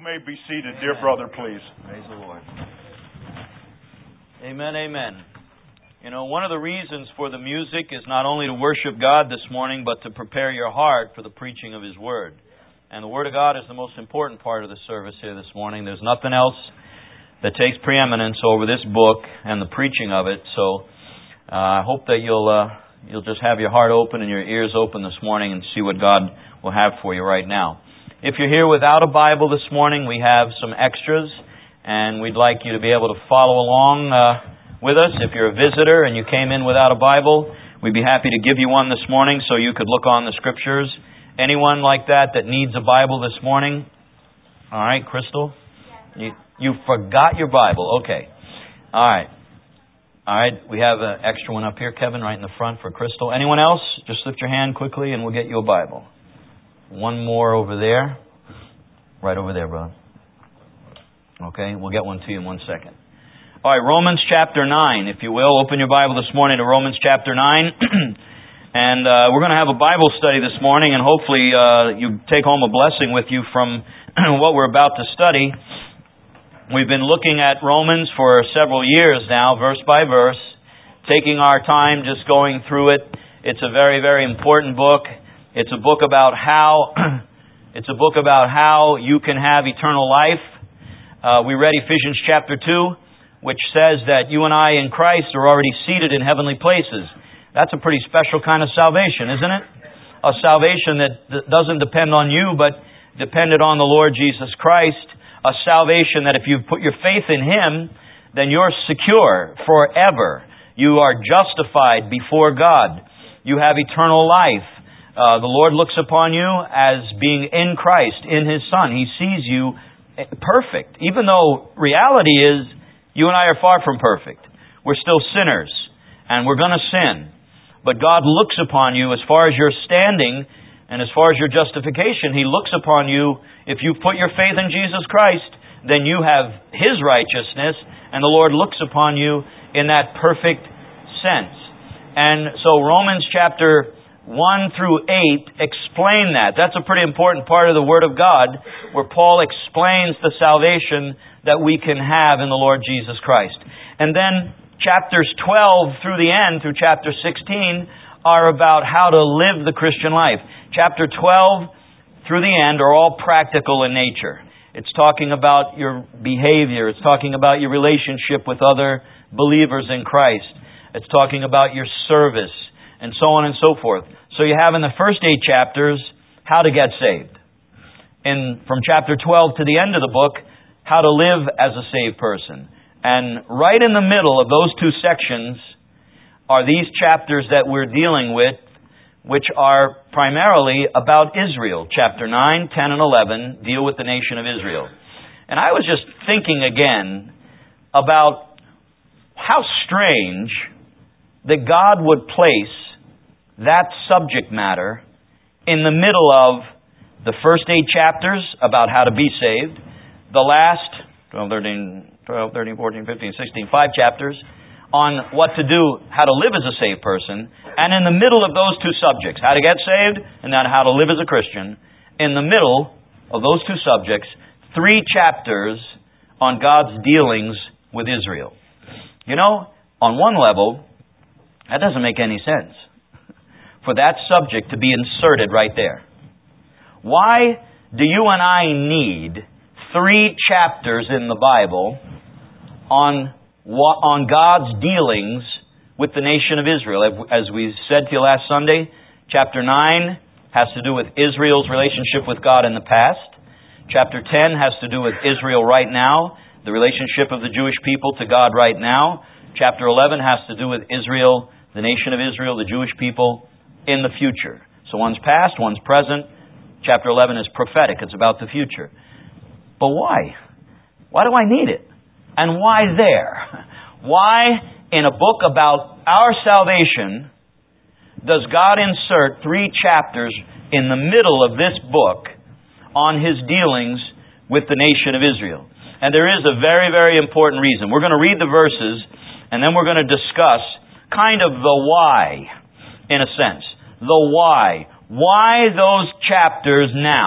may be seated, dear brother, please. Praise the Lord. Amen, amen. You know, one of the reasons for the music is not only to worship God this morning, but to prepare your heart for the preaching of His Word. And the Word of God is the most important part of the service here this morning. There's nothing else that takes preeminence over this book and the preaching of it. So I hope that you'll just have your heart open and your ears open this morning and see what God will have for you right now. If you're here without a Bible this morning, we have some extras, and we'd like you to be able to follow along with us. If you're a visitor and you came in without a Bible, we'd be happy to give you one this morning so you could look on the Scriptures. Anyone like that needs a Bible this morning? All right, Crystal? You forgot your Bible. Okay. All right, we have an extra one up here, Kevin, right in the front for Crystal. Anyone else? Just lift your hand quickly and we'll get you a Bible. One more over there. Right over there, brother. Okay, we'll get one to you in 1 second. All right, Romans chapter 9, if you will. Open your Bible this morning to Romans chapter 9. And we're going to have a Bible study this morning, and hopefully you take home a blessing with you from what we're about to study. We've been looking at Romans for several years now, verse by verse, taking our time just going through it. It's a very, very important book. It's a book about how you can have eternal life. We read Ephesians chapter 2, which says that you and I in Christ are already seated in heavenly places. That's a pretty special kind of salvation, isn't it? A salvation that doesn't depend on you, but depended on the Lord Jesus Christ. A salvation that if you put your faith in Him, then you're secure forever. You are justified before God. You have eternal life. The Lord looks upon you as being in Christ, in His Son. He sees you perfect. Even though reality is, you and I are far from perfect. We're still sinners, and we're going to sin. But God looks upon you as far as your standing, and as far as your justification, He looks upon you. If you put your faith in Jesus Christ, then you have His righteousness, and the Lord looks upon you in that perfect sense. And so Romans chapter 1 through 8 explain that. That's a pretty important part of the Word of God, where Paul explains the salvation that we can have in the Lord Jesus Christ. And then chapters 12 through the end, through chapter 16, are about how to live the Christian life. Chapter 12 through the end are all practical in nature. It's talking about your behavior. It's talking about your relationship with other believers in Christ. It's talking about your service, and so on and so forth. So you have in the first 8 chapters how to get saved. From chapter 12 to the end of the book, how to live as a saved person. And right in the middle of those 2 sections are these chapters that we're dealing with, which are primarily about Israel. Chapter 9, 10, and 11 deal with the nation of Israel. And I was just thinking again about how strange that God would place that subject matter in the middle of the first 8 chapters about how to be saved, the last 12, 13, 14, 15, 16, 5 chapters on what to do, how to live as a saved person, and in the middle of those 2 subjects, how to get saved and then how to live as a Christian, in the middle of those 2 subjects, 3 chapters on God's dealings with Israel. You know, on one level, that doesn't make any sense for that subject to be inserted right there. Why do you and I need 3 chapters in the Bible on God's dealings with the nation of Israel? As we said to you last Sunday, chapter 9 has to do with Israel's relationship with God in the past. Chapter 10 has to do with Israel right now, the relationship of the Jewish people to God right now. Chapter 11 has to do with Israel, the nation of Israel, the Jewish people, in the future. So one's past, one's present. Chapter 11 is prophetic. It's about the future. But why? Why do I need it? And why there? Why, in a book about our salvation, does God insert 3 chapters in the middle of this book on His dealings with the nation of Israel? And there is a very, very important reason. We're going to read the verses, and then we're going to discuss kind of the why, in a sense. The why. Why those chapters now?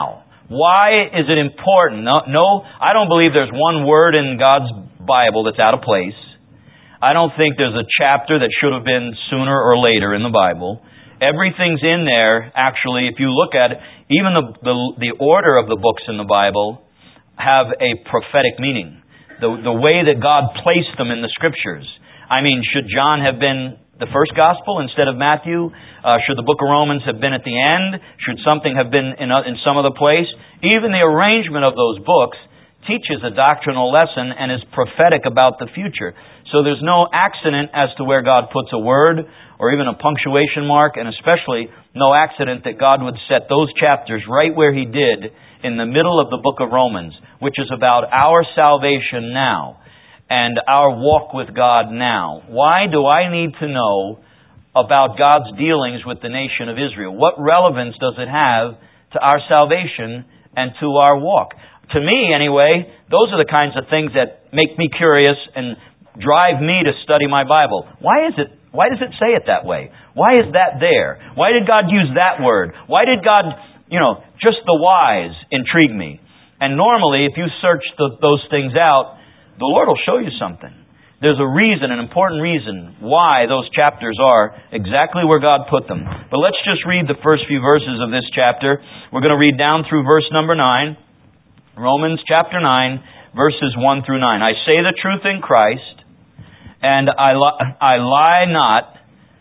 Why is it important? No, I don't believe there's one word in God's Bible that's out of place. I don't think there's a chapter that should have been sooner or later in the Bible. Everything's in there, actually, if you look at it, even the order of the books in the Bible have a prophetic meaning. The way that God placed them in the Scriptures. I mean, should John have been the first Gospel instead of Matthew? Should the book of Romans have been at the end? Should something have been in some other place? Even the arrangement of those books teaches a doctrinal lesson and is prophetic about the future. So there's no accident as to where God puts a word or even a punctuation mark, and especially no accident that God would set those chapters right where He did in the middle of the book of Romans, which is about our salvation now and our walk with God now. Why do I need to know about God's dealings with the nation of Israel? What relevance does it have to our salvation and to our walk? To me, anyway, those are the kinds of things that make me curious and drive me to study my Bible. Why does it say it that way? Why is that there? Why did God use that word? Why did God, just the whys intrigue me? And normally, if you search those things out, the Lord will show you something. There's a reason, an important reason, why those chapters are exactly where God put them. But let's just read the first few verses of this chapter. We're going to read down through verse number 9. Romans chapter 9, verses 1 through 9. I say the truth in Christ, and I lie not,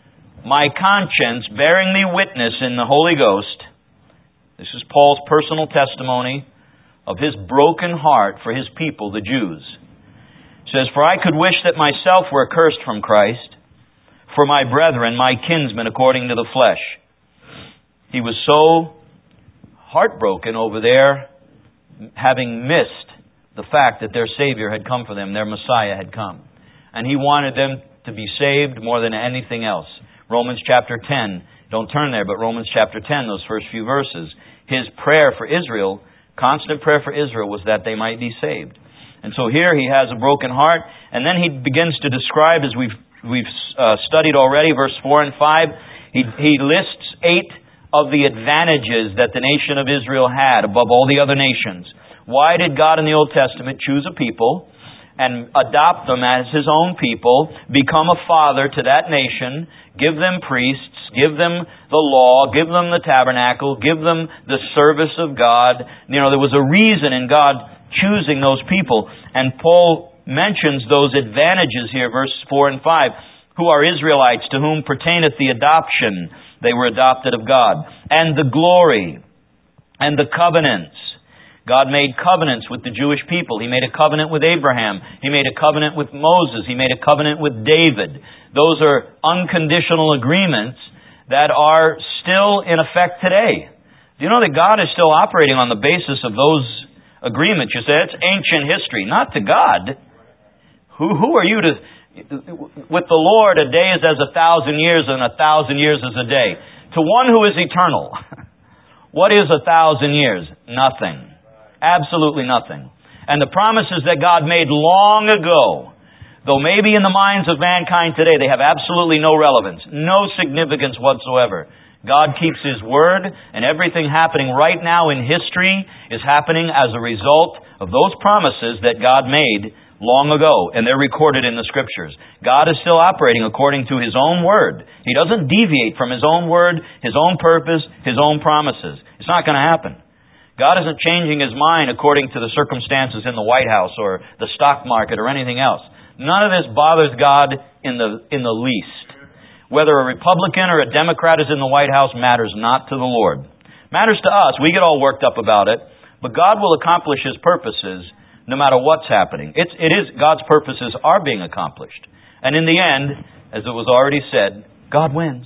my conscience bearing me witness in the Holy Ghost. This is Paul's personal testimony of his broken heart for his people, the Jews. It says, For I could wish that myself were accursed from Christ, for my brethren, my kinsmen, according to the flesh. He was so heartbroken over their having missed the fact that their Savior had come for them, their Messiah had come. And he wanted them to be saved more than anything else. Romans chapter 10, don't turn there, but Romans chapter 10, those first few verses. His prayer for Israel, constant prayer for Israel, was that they might be saved. And so here he has a broken heart, and then he begins to describe, as we've studied already, verse 4 and 5, he lists 8 of the advantages that the nation of Israel had above all the other nations. Why did God in the Old Testament choose a people and adopt them as His own people, become a father to that nation, give them priests, give them the law, give them the tabernacle, give them the service of God? There was a reason in God choosing those people. And Paul mentions those advantages here, verses 4 and 5. Who are Israelites, to whom pertaineth the adoption? They were adopted of God. And the glory and the covenants. God made covenants with the Jewish people. He made a covenant with Abraham. He made a covenant with Moses. He made a covenant with David. Those are unconditional agreements that are still in effect today. Do you know that God is still operating on the basis of those agreements? You say, it's ancient history. Not to God. Who are you to... With the Lord, a day is as 1,000 years, and 1,000 years is a day. To one who is eternal, what is 1,000 years? Nothing. Absolutely nothing. And the promises that God made long ago, though maybe in the minds of mankind today, they have absolutely no relevance, no significance whatsoever. God keeps His word, and everything happening right now in history is happening as a result of those promises that God made long ago, and they're recorded in the Scriptures. God is still operating according to His own word. He doesn't deviate from His own word, His own purpose, His own promises. It's not going to happen. God isn't changing His mind according to the circumstances in the White House or the stock market or anything else. None of this bothers God in the least. Whether a Republican or a Democrat is in the White House matters not to the Lord. Matters to us. We get all worked up about it. But God will accomplish His purposes no matter what's happening. It is God's purposes are being accomplished. And in the end, as it was already said, God wins.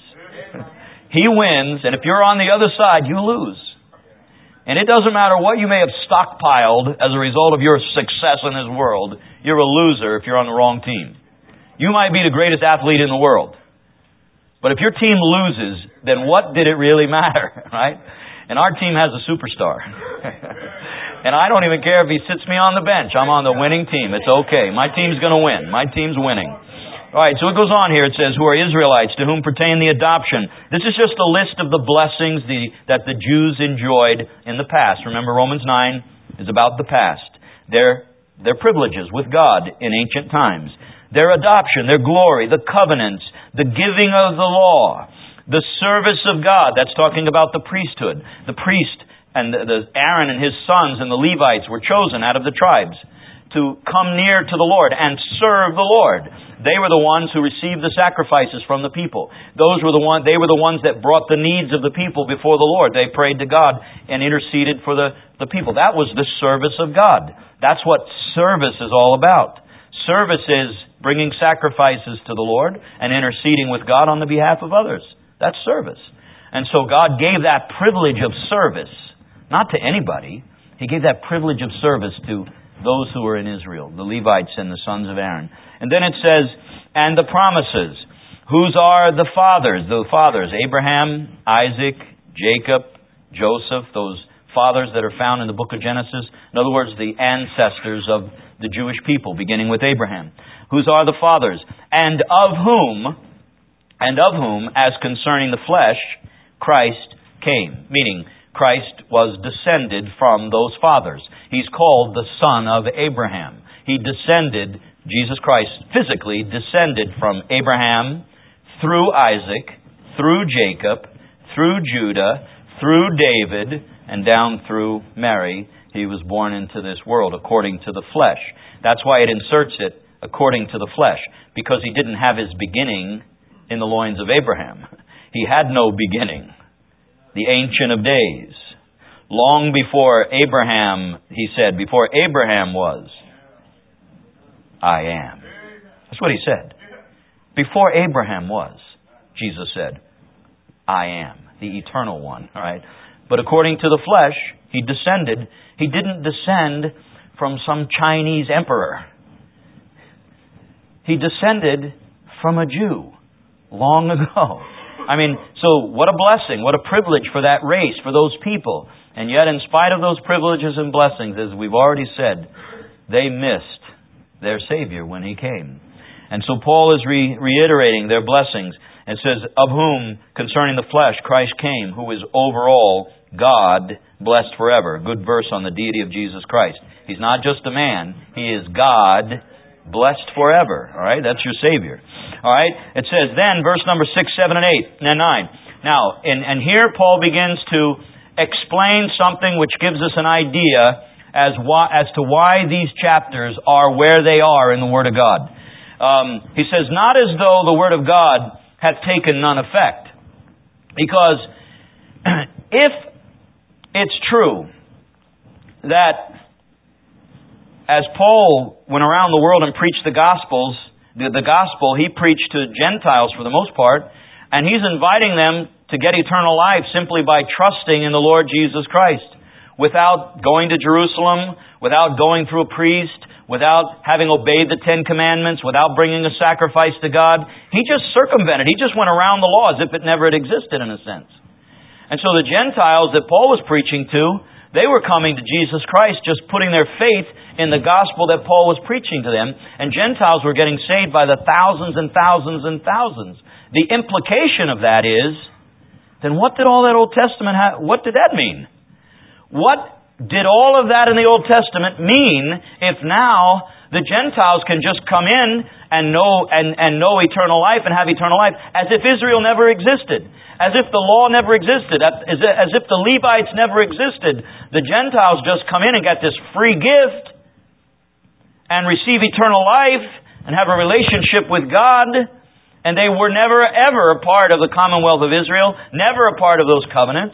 He wins, and if you're on the other side, you lose. And it doesn't matter what you may have stockpiled as a result of your success in this world, you're a loser if you're on the wrong team. You might be the greatest athlete in the world. But if your team loses, then what did it really matter, right? And our team has a superstar. And I don't even care if he sits me on the bench. I'm on the winning team. It's okay. My team's going to win. My team's winning. All right, so it goes on here. It says, who are Israelites, to whom pertain the adoption. This is just a list of the blessings that the Jews enjoyed in the past. Remember, Romans 9 is about the past. Their privileges with God in ancient times. Their adoption, their glory, the covenants, the giving of the law, the service of God. That's talking about the priesthood. The priest and the Aaron and his sons and the Levites were chosen out of the tribes to come near to the Lord and serve the Lord. They were the ones who received the sacrifices from the people. They were the ones that brought the needs of the people before the Lord. They prayed to God and interceded for the people. That was the service of God. That's what service is all about. Service is bringing sacrifices to the Lord and interceding with God on the behalf of others. That's service. And so God gave that privilege of service, not to anybody. He gave that privilege of service to those who were in Israel, the Levites and the sons of Aaron. And then it says, and the promises. Whose are the fathers? The fathers, Abraham, Isaac, Jacob, Joseph, those fathers that are found in the book of Genesis. In other words, the ancestors of the Jewish people, beginning with Abraham. Whose are the fathers? And of whom, as concerning the flesh, Christ came. Meaning, Christ was descended from those fathers. He's called the son of Abraham. He descended, Jesus Christ physically descended from Abraham through Isaac, through Jacob, through Judah, through David, and down through Mary. He was born into this world according to the flesh. That's why it inserts it according to the flesh, because he didn't have his beginning in the loins of Abraham. He had no beginning. The Ancient of Days. Long before Abraham, he said, before Abraham was, I am. That's what he said. Before Abraham was, Jesus said, I am, the eternal one. All right. But according to the flesh, he descended. He didn't descend from some Chinese emperor. He descended from a Jew long ago. I mean, so what a blessing, what a privilege for that race, for those people. And yet, in spite of those privileges and blessings, as we've already said, they missed their Savior when He came. And so Paul is reiterating their blessings. It says, of whom, concerning the flesh, Christ came, who is over all, God, blessed forever. Good verse on the deity of Jesus Christ. He's not just a man. He is God, blessed forever. All right, that's your Savior. All right, it says then, verse number 6, 7, and 8, and 9. Now, and here Paul begins to explain something which gives us an idea as to why these chapters are where they are in the Word of God. He says, not as though the Word of God hath taken none effect. Because if it's true that as Paul went around the world and preached the Gospels, the Gospel he preached to Gentiles for the most part, and he's inviting them to get eternal life simply by trusting in the Lord Jesus Christ, without going to Jerusalem, without going through a priest, without having obeyed the Ten Commandments, without bringing a sacrifice to God. He just circumvented. He just went around the law as if it never had existed in a sense. And so the Gentiles that Paul was preaching to, they were coming to Jesus Christ, just putting their faith in the gospel that Paul was preaching to them. And Gentiles were getting saved by the thousands and thousands and thousands. The implication of that is, then what did all that Old Testament what did that mean? What did all of that in the Old Testament mean if now the Gentiles can just come in and know eternal life and have eternal life as if Israel never existed, as if the law never existed, as if the Levites never existed? The Gentiles just come in and get this free gift and receive eternal life and have a relationship with God, and they were never ever a part of the commonwealth of Israel, never a part of those covenants.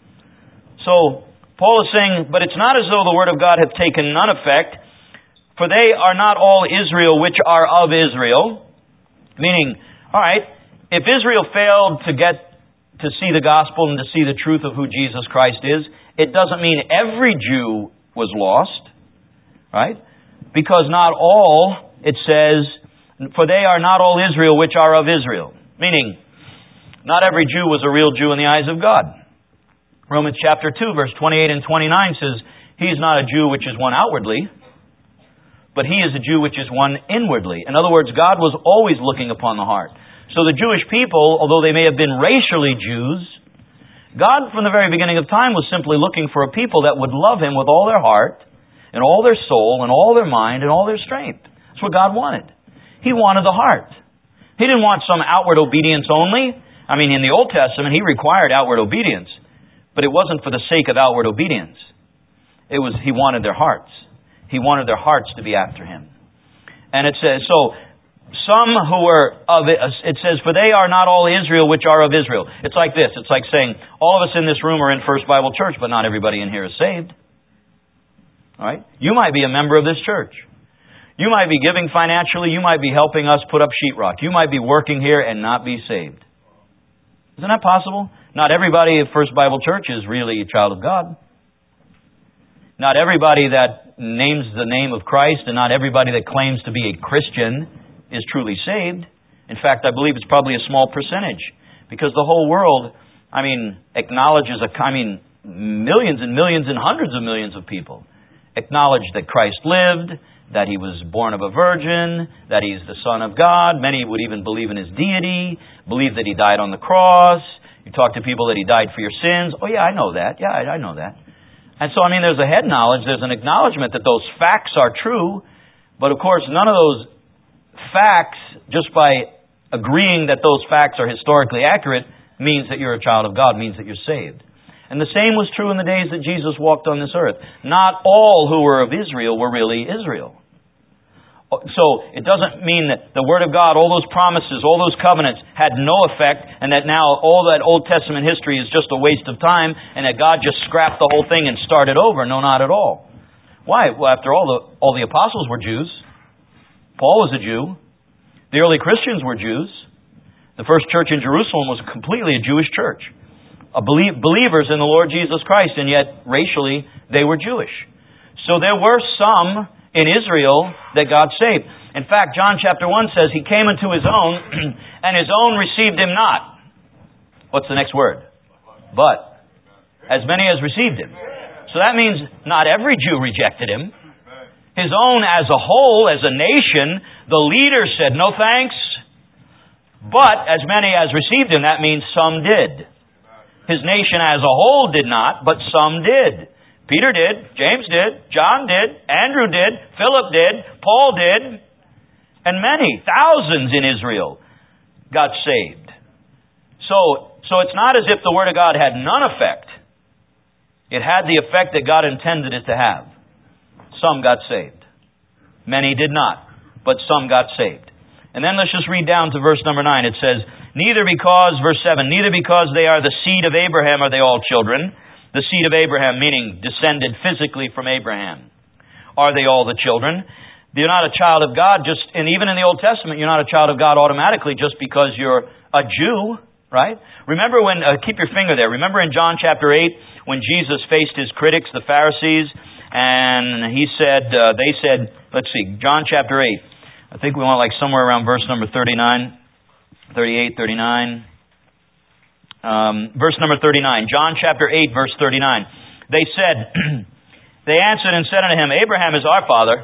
So Paul is saying, but it's not as though the word of God hath taken none effect, for they are not all Israel which are of Israel. Meaning, all right, if Israel failed to get to see the gospel and to see the truth of who Jesus Christ is, it doesn't mean every Jew was lost, right? Because not all, it says, for they are not all Israel which are of Israel. Meaning, not every Jew was a real Jew in the eyes of God. Romans chapter 2, verse 28 and 29 says, He is not a Jew which is one outwardly, but he is a Jew which is one inwardly. In other words, God was always looking upon the heart. So the Jewish people, although they may have been racially Jews, God from the very beginning of time was simply looking for a people that would love Him with all their heart, and all their soul, and all their mind, and all their strength. That's what God wanted. He wanted the heart. He didn't want some outward obedience only. I mean, in the Old Testament, He required outward obedience, but it wasn't for the sake of outward obedience. He wanted their hearts. He wanted their hearts to be after Him. And it says, so, some who were of it, it says, for they are not all Israel which are of Israel. It's like this. It's like saying, all of us in this room are in First Bible Church, but not everybody in here is saved. All right? You might be a member of this church. You might be giving financially. You might be helping us put up sheetrock. You might be working here and not be saved. Isn't that possible? Not everybody at First Bible Church is really a child of God. Not everybody that names the name of Christ and not everybody that claims to be a Christian is truly saved. In fact, I believe it's probably a small percentage because the whole world, acknowledges, millions and millions and hundreds of millions of people acknowledge that Christ lived, that He was born of a virgin, that He's the Son of God. Many would even believe in His deity, believe that He died on the cross. You talk to people that He died for your sins. Oh yeah, I know that. Yeah, I know that. And so, there's a head knowledge, there's an acknowledgement that those facts are true, but of course none of those facts, just by agreeing that those facts are historically accurate, means that you're a child of God, means that you're saved. And the same was true in the days that Jesus walked on this earth. Not all who were of Israel were really Israel. So, it doesn't mean that the Word of God, all those promises, all those covenants had no effect, and that now all that Old Testament history is just a waste of time, and that God just scrapped the whole thing and started over. No, not at all. Why? Well, after all the apostles were Jews. Paul was a Jew. The early Christians were Jews. The first church in Jerusalem was completely a Jewish church. Believers in the Lord Jesus Christ, and yet racially they were Jewish. So there were some in Israel that God saved. In fact, John chapter 1 says, He came unto His own, and His own received Him not. What's the next word? But. As many as received Him. So that means not every Jew rejected Him. His own as a whole, as a nation, the leaders said, no thanks. But as many as received Him, that means some did. His nation as a whole did not, but some did. Peter did, James did, John did, Andrew did, Philip did, Paul did, and many, thousands in Israel got saved. So it's not as if the Word of God had none effect. It had the effect that God intended it to have. Some got saved. Many did not, but some got saved. And then let's just read down to verse number 9. It says, verse 7, neither because they are the seed of Abraham are they all children. The seed of Abraham, meaning descended physically from Abraham. Are they all the children? You're not a child of God and even in the Old Testament, you're not a child of God automatically just because you're a Jew, right? Remember keep your finger there. Remember in John chapter 8, when Jesus faced His critics, the Pharisees, and they said, let's see, John chapter 8. I think we want somewhere around verse number 39, 38, 39. Verse number 39, John chapter 8, verse 39. They answered and said unto Him, Abraham is our father.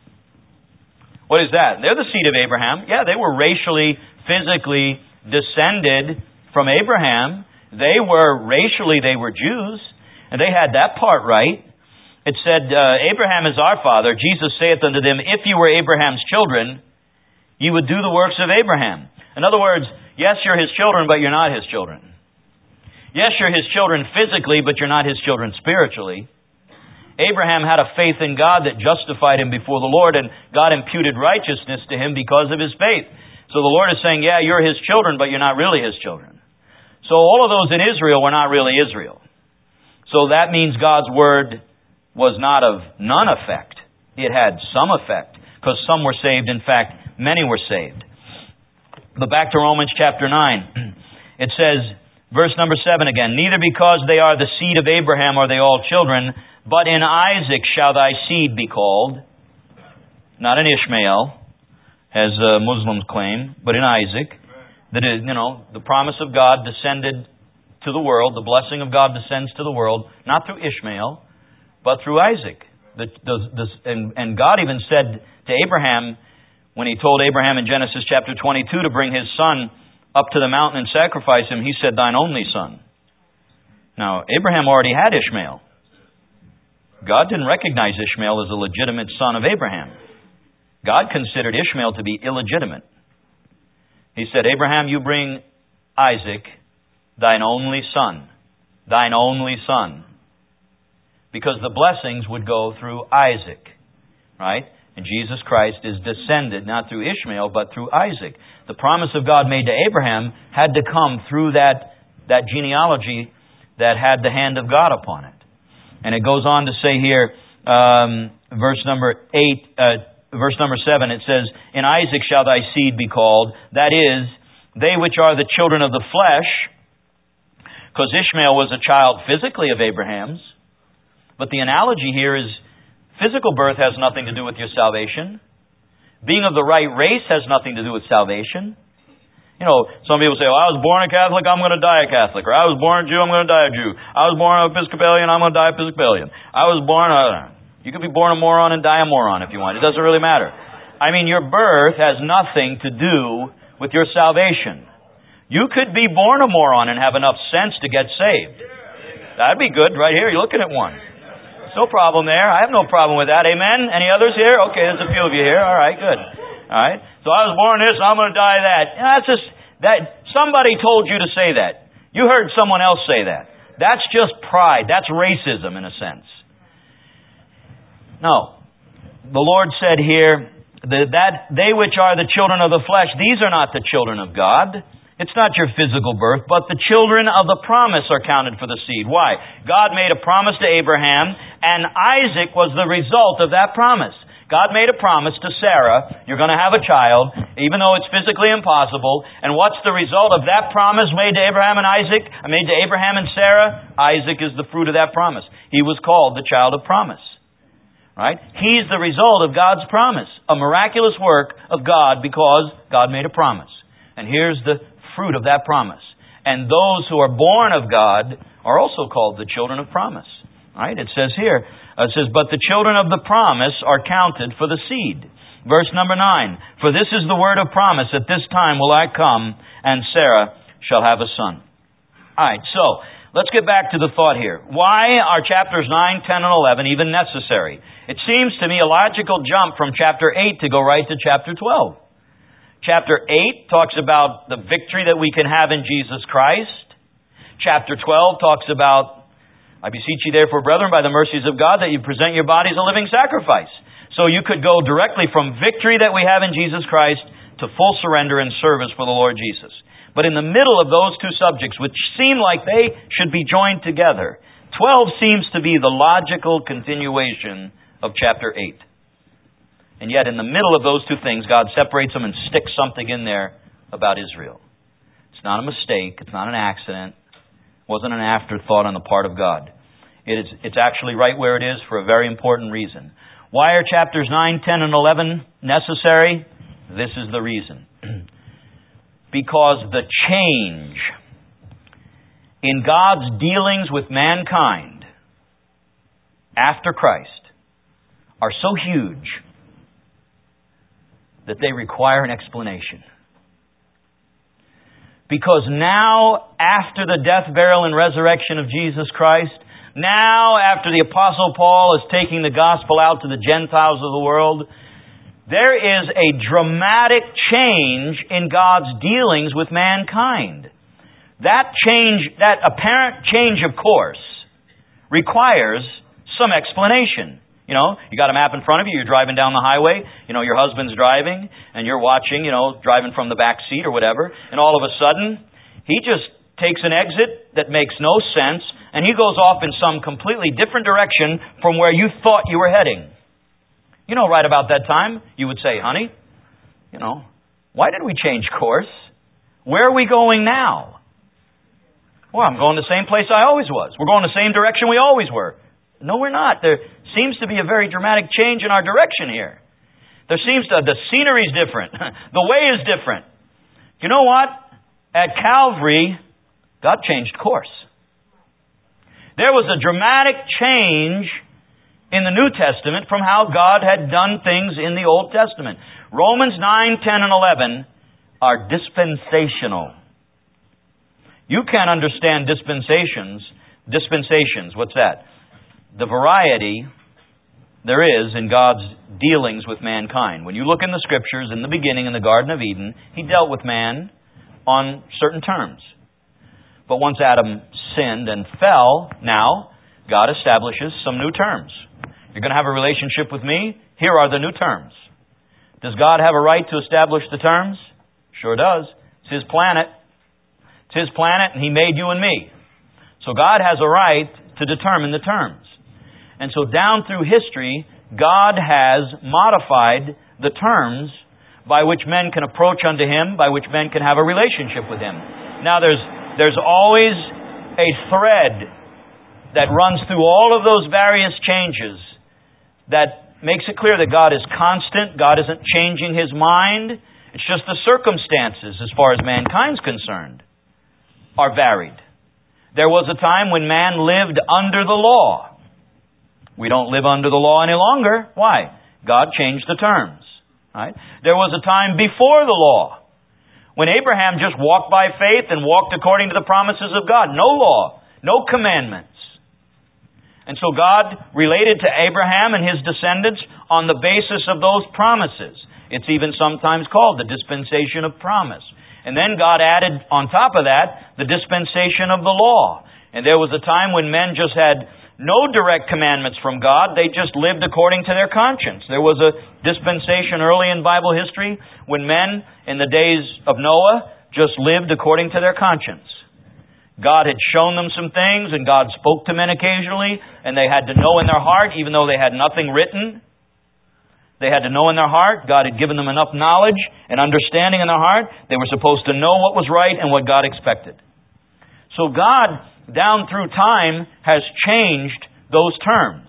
What is that? They're the seed of Abraham. Yeah, they were racially, physically descended from Abraham. They were Jews, and they had that part right. It said, Abraham is our father. Jesus saith unto them, if you were Abraham's children, you would do the works of Abraham. In other words, yes, you're his children, but you're not his children. Yes, you're His children physically, but you're not His children spiritually. Abraham had a faith in God that justified him before the Lord, and God imputed righteousness to him because of his faith. So the Lord is saying, yeah, you're His children, but you're not really His children. So all of those in Israel were not really Israel. So that means God's Word was not of none effect. It had some effect, because some were saved. In fact, many were saved. But back to Romans chapter 9. It says, verse number 7 again, neither because they are the seed of Abraham are they all children, but in Isaac shall thy seed be called. Not in Ishmael, as Muslims claim, but in Isaac. That is, the promise of God descended to the world, the blessing of God descends to the world, not through Ishmael, but through Isaac. And God even said to Abraham, when He told Abraham in Genesis chapter 22 to bring his son up to the mountain and sacrifice him, He said, "Thine only son." Now, Abraham already had Ishmael. God didn't recognize Ishmael as a legitimate son of Abraham. God considered Ishmael to be illegitimate. He said, "Abraham, you bring Isaac, thine only son." Thine only son. Because the blessings would go through Isaac. Right? And Jesus Christ is descended not through Ishmael, but through Isaac. The promise of God made to Abraham had to come through that genealogy that had the hand of God upon it. And it goes on to say here, verse number 7, it says, "In Isaac shall thy seed be called, that is, they which are the children of the flesh," because Ishmael was a child physically of Abraham's. But the analogy here is physical birth has nothing to do with your salvation. Being of the right race has nothing to do with salvation. You know, some people say, "Well, I was born a Catholic, I'm going to die a Catholic." Or, "I was born a Jew, I'm going to die a Jew." "I was born an Episcopalian, I'm going to die Episcopalian." "I was born You could be born a moron and die a moron if you want. It doesn't really matter. I mean, your birth has nothing to do with your salvation. You could be born a moron and have enough sense to get saved. That'd be good right here. You're looking at one. No problem there. I have no problem with that. Amen? Any others here? Okay, there's a few of you here. All right, good. All right. "So I was born this, I'm going to die that." That's just that somebody told you to say that. You heard someone else say that. That's just pride. That's racism in a sense. No. The Lord said here that they which are the children of the flesh, these are not the children of God. It's not your physical birth, but the children of the promise are counted for the seed. Why? God made a promise to Abraham, and Isaac was the result of that promise. God made a promise to Sarah, "You're going to have a child, even though it's physically impossible." And what's the result of that promise made to Abraham and Isaac? Made to Abraham and Sarah? Isaac is the fruit of that promise. He was called the child of promise. Right? He's the result of God's promise. A miraculous work of God because God made a promise. And here's the fruit of that promise. And those who are born of God are also called the children of promise. Right? It says here, "But the children of the promise are counted for the seed." Verse number 9, "For this is the word of promise, at this time will I come, and Sarah shall have a son." All right, so let's get back to the thought here. Why are chapters 9, 10, and 11 even necessary? It seems to me a logical jump from chapter 8 to go right to chapter 12. Chapter 8 talks about the victory that we can have in Jesus Christ. Chapter 12 talks about, "I beseech you therefore, brethren, by the mercies of God, that you present your bodies a living sacrifice." So you could go directly from victory that we have in Jesus Christ to full surrender and service for the Lord Jesus. But in the middle of those two subjects, which seem like they should be joined together, 12 seems to be the logical continuation of chapter 8. And yet in the middle of those two things, God separates them and sticks something in there about Israel. It's not a mistake. It's not an accident. It wasn't an afterthought on the part of God. It's actually right where it is for a very important reason. Why are chapters 9, 10, and 11 necessary? This is the reason. Because the change in God's dealings with mankind after Christ are so huge that they require an explanation. Because now, after the death, burial, and resurrection of Jesus Christ, now after the Apostle Paul is taking the gospel out to the Gentiles of the world, there is a dramatic change in God's dealings with mankind. That change, that apparent change of course, requires some explanation. You know, you got a map in front of you, you're driving down the highway, you know, your husband's driving, and you're watching, you know, driving from the back seat or whatever, and all of a sudden, he just takes an exit that makes no sense, and he goes off in some completely different direction from where you thought you were heading. You know, right about that time, you would say, "Honey, you know, why did we change course? Where are we going now?" "Well, I'm going the same place I always was. We're going the same direction we always were." No, we're not. There seems to be a very dramatic change in our direction here. The scenery's different. The way is different. You know what? At Calvary, God changed course. There was a dramatic change in the New Testament from how God had done things in the Old Testament. Romans 9, 10, and 11 are dispensational. You can't understand dispensations. What's that? The variety there is in God's dealings with mankind. When you look in the Scriptures, in the beginning, in the Garden of Eden, He dealt with man on certain terms. But once Adam sinned and fell, now God establishes some new terms. You're going to have a relationship with me? Here are the new terms. Does God have a right to establish the terms? Sure does. It's His planet. It's His planet, and He made you and me. So God has a right to determine the terms. And so down through history, God has modified the terms by which men can approach unto Him, by which men can have a relationship with Him. Now there's always a thread that runs through all of those various changes that makes it clear that God is constant, God isn't changing His mind. It's just the circumstances, as far as mankind's concerned, are varied. There was a time when man lived under the law. We don't live under the law any longer. Why? God changed the terms. Right? There was a time before the law when Abraham just walked by faith and walked according to the promises of God. No law, no commandments. And so God related to Abraham and his descendants on the basis of those promises. It's even sometimes called the dispensation of promise. And then God added on top of that the dispensation of the law. And there was a time when men just had no direct commandments from God. They just lived according to their conscience. There was a dispensation early in Bible history when men in the days of Noah just lived according to their conscience. God had shown them some things, and God spoke to men occasionally, and they had to know in their heart, even though they had nothing written. They had to know in their heart. God had given them enough knowledge and understanding in their heart. They were supposed to know what was right and what God expected. So God, down through time, has changed those terms.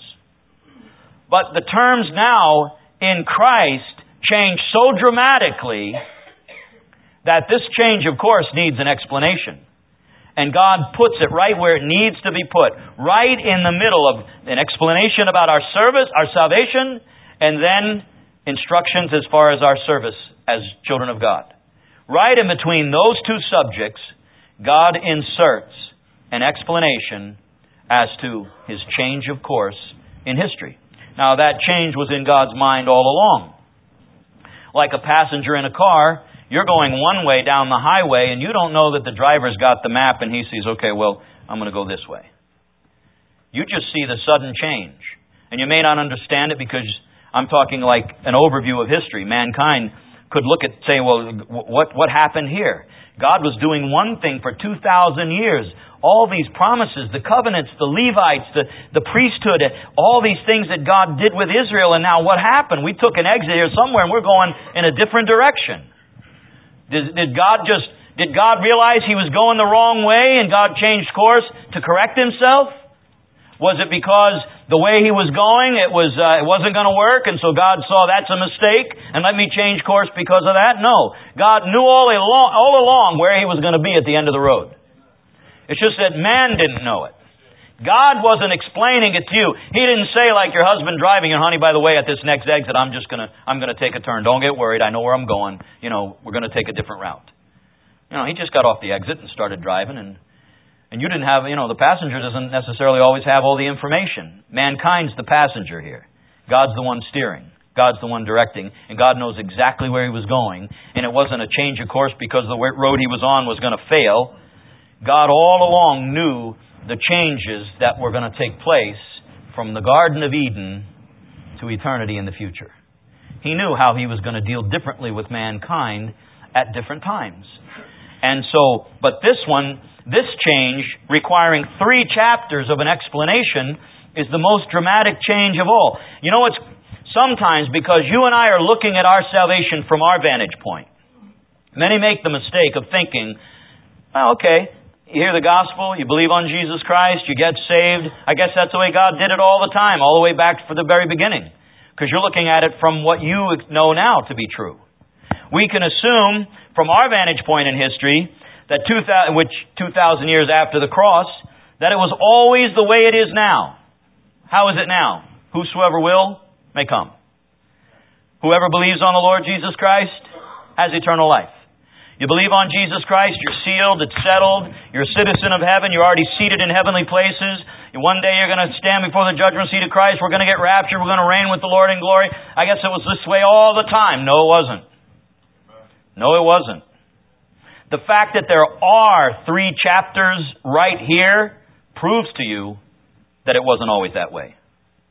But the terms now in Christ change so dramatically that this change, of course, needs an explanation. And God puts it right where it needs to be put. Right in the middle of an explanation about our service, our salvation, and then instructions as far as our service as children of God. Right in between those two subjects, God inserts an explanation as to His change of course in history. Now that change was in God's mind all along. Like a passenger in a car, you're going one way down the highway and you don't know that the driver's got the map and he sees, okay, well, I'm going to go this way. You just see the sudden change. And you may not understand it because I'm talking like an overview of history. Mankind could look at, say, well, what happened here? God was doing one thing for 2,000 years. All these promises, the covenants, the Levites, the priesthood, all these things that God did with Israel. And now what happened? We took an exit here somewhere and we're going in a different direction. Did God realize He was going the wrong way and God changed course to correct Himself? Was it because the way He was going, it wasn't going to work, and so God saw that's a mistake and let me change course because of that? No. God knew all along where He was going to be at the end of the road. It's just that man didn't know it. God wasn't explaining it to you. He didn't say like your husband driving, and honey, by the way, at this next exit, I'm going to take a turn. Don't get worried. I know where I'm going. We're going to take a different route. He just got off the exit and started driving, and you didn't have, the passenger doesn't necessarily always have all the information. Mankind's the passenger here. God's the one steering. God's the one directing, and God knows exactly where He was going, and it wasn't a change of course because the road He was on was going to fail. God all along knew the changes that were going to take place from the Garden of Eden to eternity in the future. He knew how He was going to deal differently with mankind at different times. And so, but this change, requiring 3 chapters of an explanation, is the most dramatic change of all. It's sometimes because you and I are looking at our salvation from our vantage point. Many make the mistake of thinking, well, okay, you hear the gospel, you believe on Jesus Christ, you get saved. I guess that's the way God did it all the time, all the way back for the very beginning. Because you're looking at it from what you know now to be true. We can assume, from our vantage point in history, that 2,000 years after the cross, that it was always the way it is now. How is it now? Whosoever will may come. Whoever believes on the Lord Jesus Christ has eternal life. You believe on Jesus Christ, you're sealed, it's settled, you're a citizen of heaven, you're already seated in heavenly places. One day you're going to stand before the judgment seat of Christ, we're going to get raptured, we're going to reign with the Lord in glory. I guess it was this way all the time. No, it wasn't. No, it wasn't. The fact that there are 3 chapters right here proves to you that it wasn't always that way.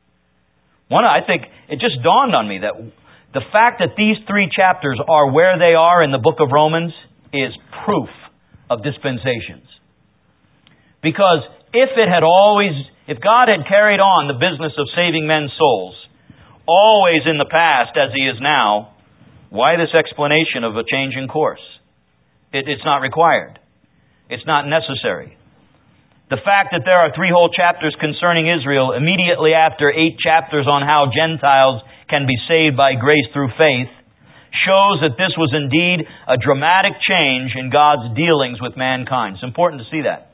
I think it just dawned on me that the fact that these 3 chapters are where they are in the book of Romans is proof of dispensations. Because if God had carried on the business of saving men's souls, always in the past as He is now, why this explanation of a change in course? It's not required. It's not necessary. The fact that there are 3 whole chapters concerning Israel immediately after 8 chapters on how Gentiles can be saved by grace through faith shows that this was indeed a dramatic change in God's dealings with mankind. It's important to see that.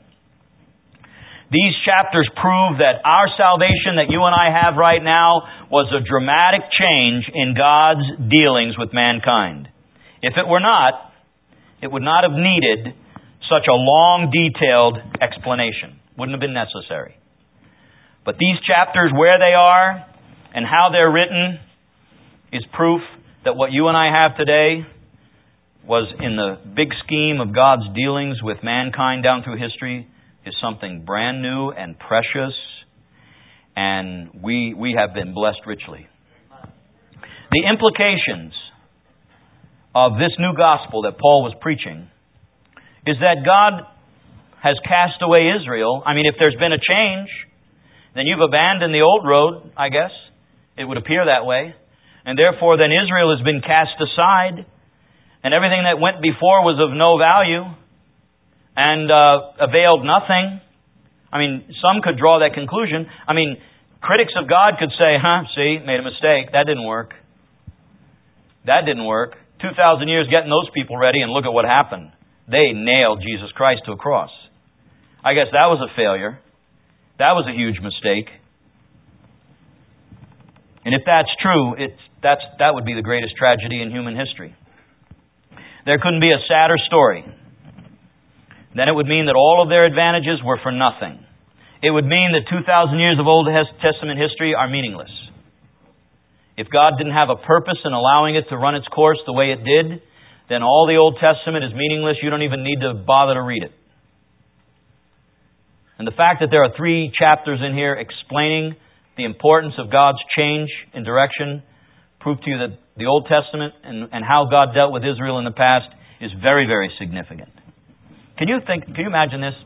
These chapters prove that our salvation that you and I have right now was a dramatic change in God's dealings with mankind. If it were not, it would not have needed such a long, detailed explanation. Wouldn't have been necessary. But these chapters, where they are and how they're written, is proof that what you and I have today was in the big scheme of God's dealings with mankind down through history is something brand new and precious, and we have been blessed richly. The implications of this new gospel that Paul was preaching is that God has cast away Israel. I mean, if there's been a change, then you've abandoned the old road, I guess. It would appear that way. And therefore, then Israel has been cast aside, and everything that went before was of no value and availed nothing. I mean, some could draw that conclusion. I mean, critics of God could say, see, made a mistake. That didn't work. That didn't work. 2,000 years getting those people ready, and look at what happened. They nailed Jesus Christ to a cross. I guess that was a failure. That was a huge mistake. And if that's true, that would be the greatest tragedy in human history. There couldn't be a sadder story. Then it would mean that all of their advantages were for nothing. It would mean that 2,000 years of Old Testament history are meaningless. If God didn't have a purpose in allowing it to run its course the way it did, then all the Old Testament is meaningless. You don't even need to bother to read it. And the fact that there are 3 chapters in here explaining the importance of God's change in direction prove to you that the Old Testament and how God dealt with Israel in the past is very, very significant. Can you imagine this?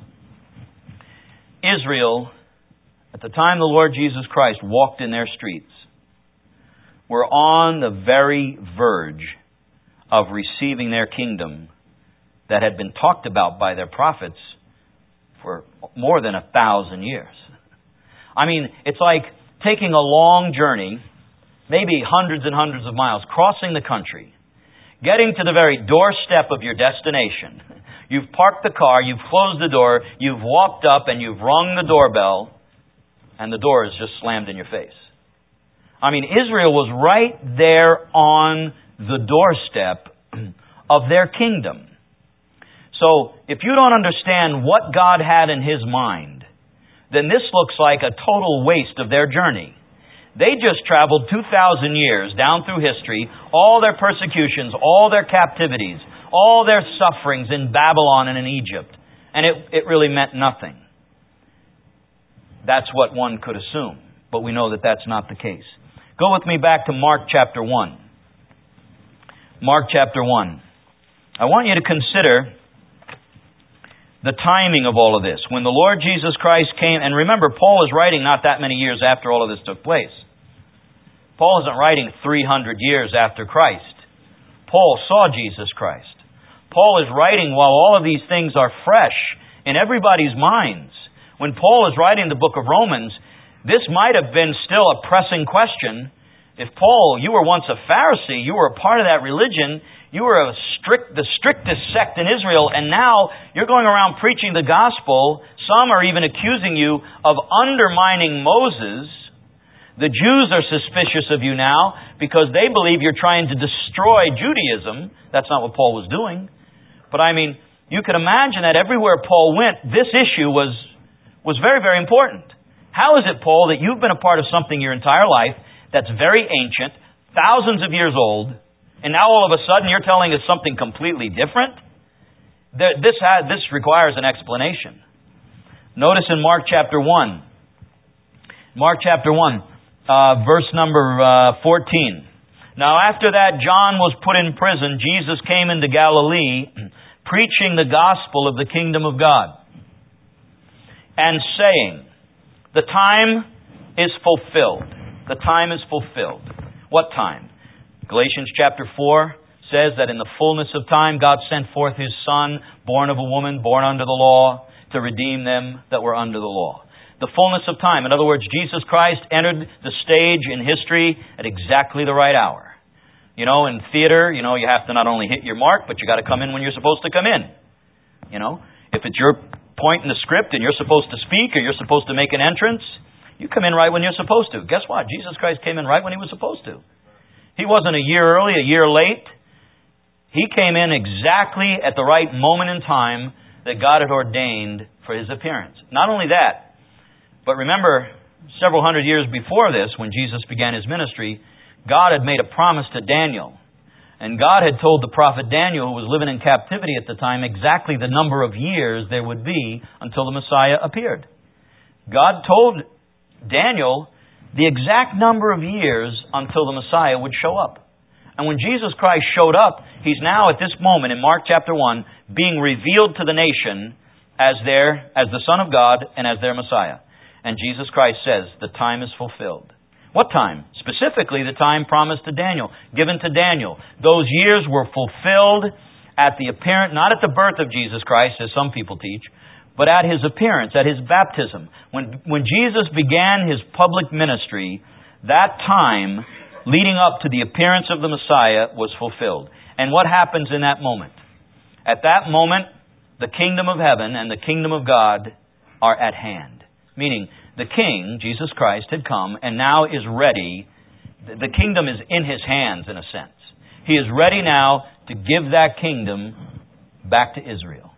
Israel, at the time the Lord Jesus Christ walked in their streets, were on the very verge of receiving their kingdom that had been talked about by their prophets for more than 1,000 years. I mean, it's like taking a long journey, maybe hundreds and hundreds of miles, crossing the country, getting to the very doorstep of your destination. You've parked the car, you've closed the door, you've walked up and you've rung the doorbell, and the door is just slammed in your face. I mean, Israel was right there on the doorstep of their kingdom. So, if you don't understand what God had in His mind, then this looks like a total waste of their journey. They just traveled 2,000 years down through history, all their persecutions, all their captivities, all their sufferings in Babylon and in Egypt, and it really meant nothing. That's what one could assume, but we know that that's not the case. Go with me back to Mark chapter 1. Mark chapter 1. I want you to consider the timing of all of this. When the Lord Jesus Christ came, and remember, Paul is writing not that many years after all of this took place. Paul isn't writing 300 years after Christ. Paul saw Jesus Christ. Paul is writing while all of these things are fresh in everybody's minds. When Paul is writing the book of Romans, this might have been still a pressing question. If Paul, you were once a Pharisee, you were a part of that religion, you were the strictest sect in Israel, and now you're going around preaching the gospel. Some are even accusing you of undermining Moses. The Jews are suspicious of you now because they believe you're trying to destroy Judaism. That's not what Paul was doing. But I mean, you can imagine that everywhere Paul went, this issue was very, very important. How is it, Paul, that you've been a part of something your entire life that's very ancient, thousands of years old, and now all of a sudden you're telling us something completely different? This requires an explanation. Notice in Mark chapter 1. Mark chapter 1. Verse number 14. Now after that John was put in prison, Jesus came into Galilee, preaching the gospel of the kingdom of God, and saying, the time is fulfilled. The time is fulfilled. What time? Galatians chapter 4 says that in the fullness of time God sent forth His Son, born of a woman, born under the law, to redeem them that were under the law. The fullness of time. In other words, Jesus Christ entered the stage in history at exactly the right hour. You know, in theater, you have to not only hit your mark, but you got to come in when you're supposed to come in. If it's your point in the script and you're supposed to speak or you're supposed to make an entrance, you come in right when you're supposed to. Guess what? Jesus Christ came in right when He was supposed to. He wasn't a year early, a year late. He came in exactly at the right moment in time that God had ordained for His appearance. Not only that, but remember, several hundred years before this, when Jesus began His ministry, God had made a promise to Daniel. And God had told the prophet Daniel, who was living in captivity at the time, exactly the number of years there would be until the Messiah appeared. God told Daniel the exact number of years until the Messiah would show up. And when Jesus Christ showed up, He's now at this moment in Mark chapter 1 being revealed to the nation as the Son of God and as their Messiah. And Jesus Christ says, the time is fulfilled. What time? Specifically, the time promised to Daniel, given to Daniel. Those years were fulfilled at the appearance, not at the birth of Jesus Christ, as some people teach, but at His appearance, at His baptism. When Jesus began His public ministry, that time leading up to the appearance of the Messiah was fulfilled. And what happens in that moment? At that moment, the kingdom of heaven and the kingdom of God are at hand. Meaning, the King, Jesus Christ, had come and now is ready. The kingdom is in His hands, in a sense. He is ready now to give that kingdom back to Israel.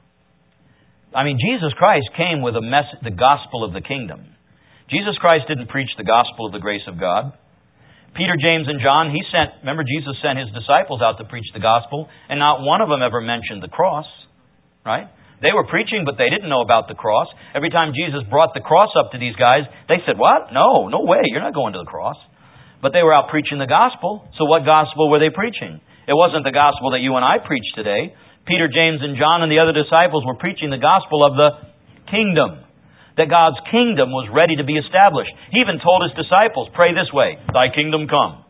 I mean, Jesus Christ came with the gospel of the kingdom. Jesus Christ didn't preach the gospel of the grace of God. Peter, James, and John, remember Jesus sent His disciples out to preach the gospel, and not one of them ever mentioned the cross, right? They were preaching, but they didn't know about the cross. Every time Jesus brought the cross up to these guys, they said, what? No way, you're not going to the cross. But they were out preaching the gospel. So what gospel were they preaching? It wasn't the gospel that you and I preach today. Peter, James, and John and the other disciples were preaching the gospel of the kingdom. That God's kingdom was ready to be established. He even told His disciples, pray this way, thy kingdom come.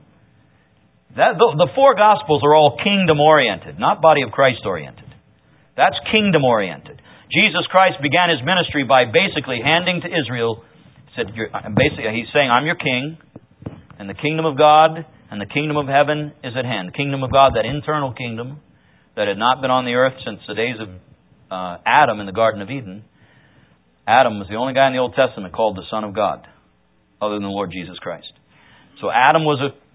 The four gospels are all kingdom-oriented, not body of Christ-oriented. That's kingdom-oriented. Jesus Christ began His ministry by basically handing to Israel, He's saying, I'm your king, and the kingdom of God and the kingdom of heaven is at hand. The kingdom of God, that internal kingdom that had not been on the earth since the days of Adam in the Garden of Eden. Adam was the only guy in the Old Testament called the Son of God, other than the Lord Jesus Christ. So Adam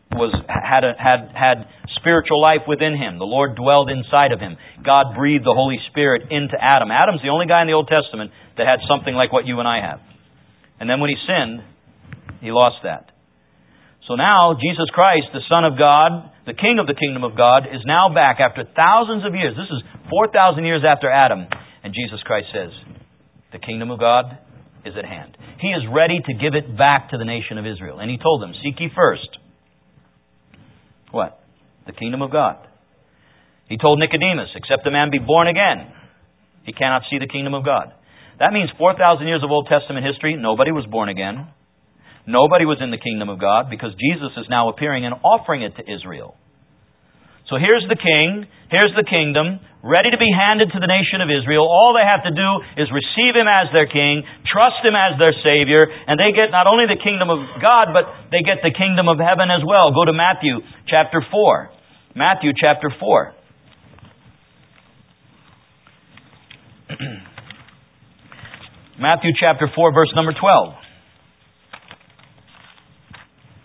had spiritual life within him. The Lord dwelled inside of him. God breathed the Holy Spirit into Adam. Adam's the only guy in the Old Testament that had something like what you and I have. And then when he sinned, he lost that. So now, Jesus Christ, the Son of God, the King of the kingdom of God, is now back after thousands of years. This is 4,000 years after Adam. And Jesus Christ says, the kingdom of God is at hand. He is ready to give it back to the nation of Israel. And He told them, seek ye first. What? The kingdom of God. He told Nicodemus, except a man be born again, he cannot see the kingdom of God. That means 4,000 years of Old Testament history, nobody was born again. Nobody was in the kingdom of God because Jesus is now appearing and offering it to Israel. So here's the king, here's the kingdom, ready to be handed to the nation of Israel. All they have to do is receive Him as their king, trust Him as their Savior, and they get not only the kingdom of God, but they get the kingdom of heaven as well. Go to Matthew chapter 4. Matthew chapter 4. Matthew chapter 4, verse number 12.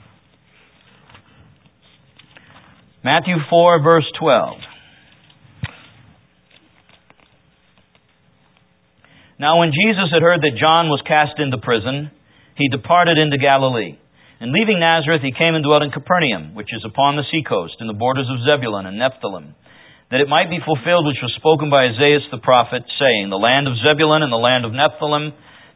Matthew 4, verse 12. Now when Jesus had heard that John was cast into prison, he departed into Galilee. And leaving Nazareth, he came and dwelt in Capernaum, which is upon the seacoast, in the borders of Zebulun and Nephthalim, that it might be fulfilled which was spoken by Isaiah the prophet, saying, The land of Zebulun and the land of Nephthalim,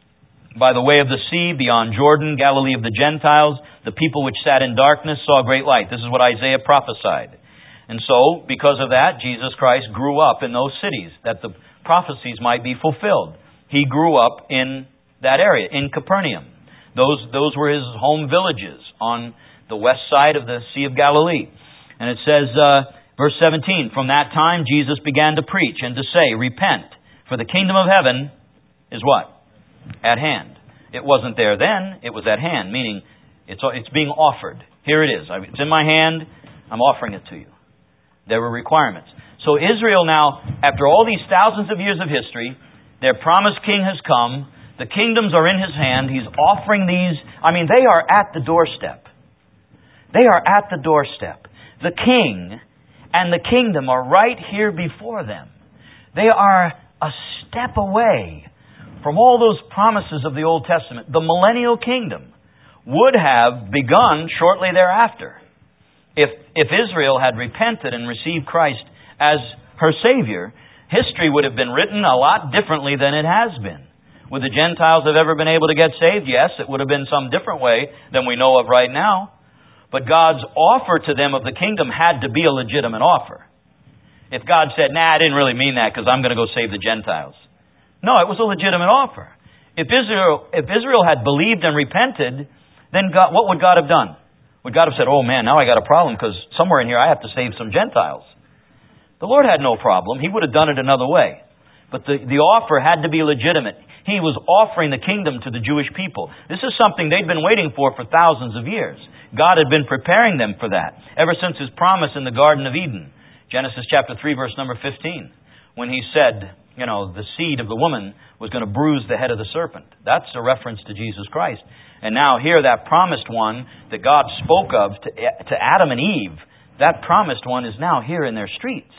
by the way of the sea, beyond Jordan, Galilee of the Gentiles, the people which sat in darkness saw great light. This is what Isaiah prophesied. And so, because of that, Jesus Christ grew up in those cities, that the prophecies might be fulfilled. He grew up in that area, in Capernaum. Those were his home villages on the west side of the Sea of Galilee. And it says, verse 17, From that time Jesus began to preach and to say, Repent, for the kingdom of heaven is what? At hand. It wasn't there then, it was at hand, meaning it's being offered. Here it is. It's in my hand, I'm offering it to you. There were requirements. So Israel now, after all these thousands of years of history, their promised king has come. The kingdoms are in his hand. He's offering these. They are at the doorstep. They are at the doorstep. The king and the kingdom are right here before them. They are a step away from all those promises of the Old Testament. The millennial kingdom would have begun shortly thereafter. If Israel had repented and received Christ as her Savior, history would have been written a lot differently than it has been. Would the Gentiles have ever been able to get saved? Yes, it would have been some different way than we know of right now. But God's offer to them of the kingdom had to be a legitimate offer. If God said, I didn't really mean that because I'm going to go save the Gentiles. No, it was a legitimate offer. If Israel had believed and repented, then what would God have done? Would God have said, oh man, now I got a problem because somewhere in here I have to save some Gentiles? The Lord had no problem. He would have done it another way. But the offer had to be legitimate. He was offering the kingdom to the Jewish people. This is something they'd been waiting for thousands of years. God had been preparing them for that ever since His promise in the Garden of Eden. Genesis chapter 3, verse number 15. When He said, the seed of the woman was going to bruise the head of the serpent. That's a reference to Jesus Christ. And now here, that promised one that God spoke of to Adam and Eve, that promised one is now here in their streets.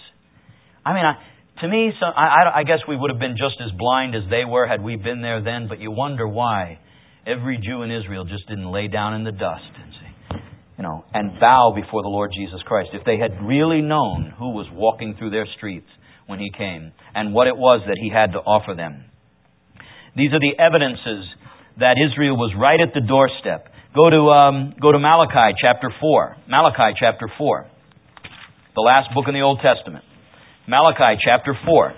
To me, I guess we would have been just as blind as they were had we been there then, but you wonder why every Jew in Israel just didn't lay down in the dust and say, and bow before the Lord Jesus Christ. If they had really known who was walking through their streets when He came and what it was that He had to offer them. These are the evidences that Israel was right at the doorstep. Go to Malachi chapter 4. Malachi chapter 4. The last book in the Old Testament. Malachi chapter 4.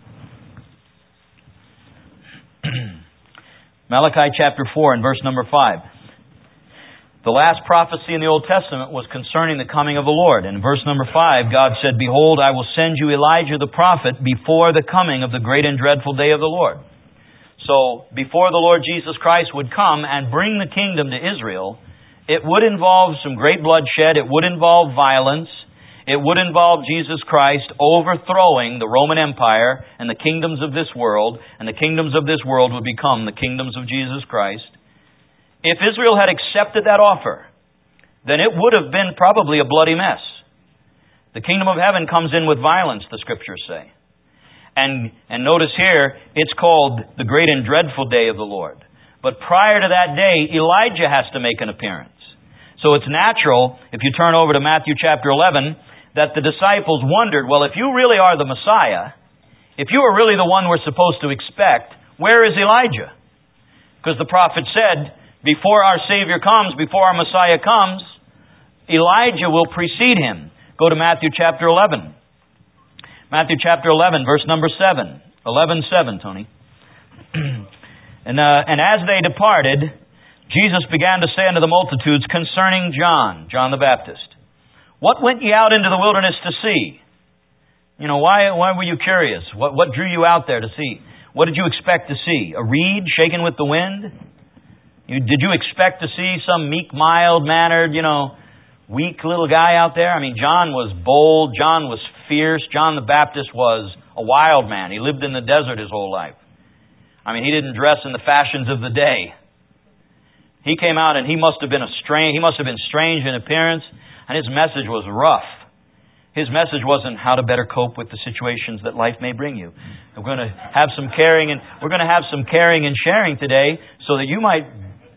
Malachi chapter 4 and verse number 5. The last prophecy in the Old Testament was concerning the coming of the Lord. In verse number 5, God said, Behold, I will send you Elijah the prophet before the coming of the great and dreadful day of the Lord. So, before the Lord Jesus Christ would come and bring the kingdom to Israel, it would involve some great bloodshed. It would involve violence. It would involve Jesus Christ overthrowing the Roman Empire and the kingdoms of this world, and the kingdoms of this world would become the kingdoms of Jesus Christ. If Israel had accepted that offer, then it would have been probably a bloody mess. The kingdom of heaven comes in with violence, the Scriptures say. And notice here, it's called the great and dreadful day of the Lord. But prior to that day, Elijah has to make an appearance. So it's natural, if you turn over to Matthew chapter 11, that the disciples wondered, well, if you really are the Messiah, if you are really the one we're supposed to expect, where is Elijah? Because the prophet said, before our Savior comes, before our Messiah comes, Elijah will precede Him. Go to Matthew chapter 11. Matthew chapter 11, verse number 7. 11:7, Tony. And as they departed, Jesus began to say unto the multitudes concerning John the Baptist, What went ye out into the wilderness to see? Why were you curious? What drew you out there to see? What did you expect to see? A reed shaken with the wind? Did you expect to see some meek, mild-mannered, weak little guy out there? John was bold. John was fierce. John the Baptist was a wild man. He lived in the desert his whole life. He didn't dress in the fashions of the day. He came out and he must have been strange in appearance, and his message was rough. His message wasn't how to better cope with the situations that life may bring you. We're going to have some caring and sharing today so that you might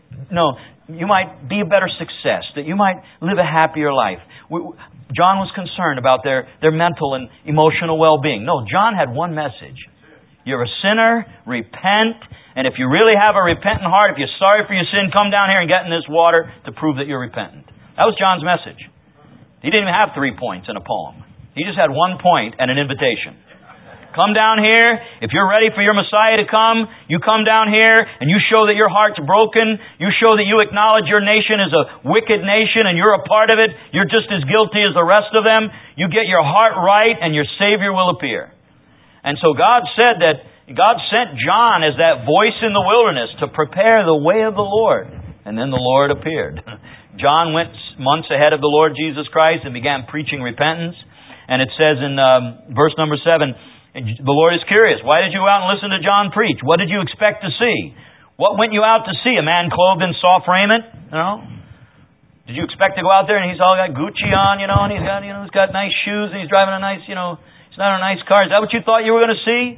be a better success, that you might live a happier life. John was concerned about their mental and emotional well-being. No, John had one message. You're a sinner, repent, and if you really have a repentant heart, if you're sorry for your sin, come down here and get in this water to prove that you're repentant. That was John's message. He didn't even have 3 points in a poem. He just had 1 point and an invitation. Come down here. If you're ready for your Messiah to come, you come down here and you show that your heart's broken. You show that you acknowledge your nation is a wicked nation and you're a part of it. You're just as guilty as the rest of them. You get your heart right and your Savior will appear. And so God said that God sent John as that voice in the wilderness to prepare the way of the Lord. And then the Lord appeared. John went months ahead of the Lord Jesus Christ and began preaching repentance. And it says in verse number 7, the Lord is curious. Why did you go out and listen to John preach? What did you expect to see? What went you out to see? A man clothed in soft raiment? Did you expect to go out there and he's all got Gucci on, and he's got nice shoes and he's driving a nice, he's not a nice car. Is that what you thought you were going to see?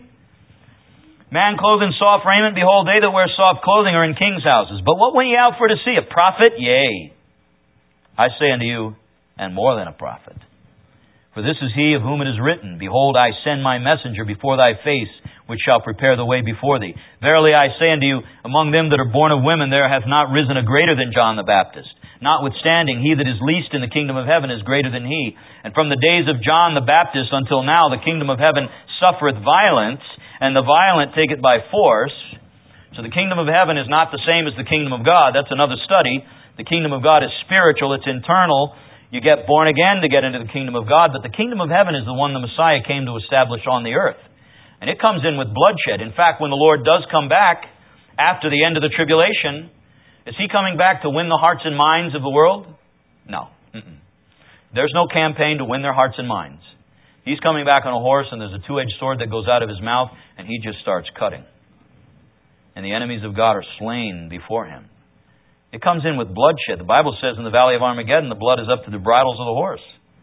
Man clothed in soft raiment, behold, they that wear soft clothing are in kings' houses. But what went ye out for to see? A prophet? Yea, I say unto you, and more than a prophet. For this is he of whom it is written, behold, I send my messenger before thy face, which shall prepare the way before thee. Verily I say unto you, among them that are born of women there hath not risen a greater than John the Baptist. Notwithstanding, he that is least in the kingdom of heaven is greater than he. And from the days of John the Baptist until now, the kingdom of heaven suffereth violence, and the violent take it by force. So the kingdom of heaven is not the same as the kingdom of God. That's another study. The kingdom of God is spiritual. It's internal. You get born again to get into the kingdom of God. But the kingdom of heaven is the one the Messiah came to establish on the earth. And it comes in with bloodshed. In fact, when the Lord does come back after the end of the tribulation, is He coming back to win the hearts and minds of the world? No. There's no campaign to win their hearts and minds. He's coming back on a horse and there's a two-edged sword that goes out of His mouth and He just starts cutting. And the enemies of God are slain before Him. It comes in with bloodshed. The Bible says in the valley of Armageddon, the blood is up to the bridles of the horse.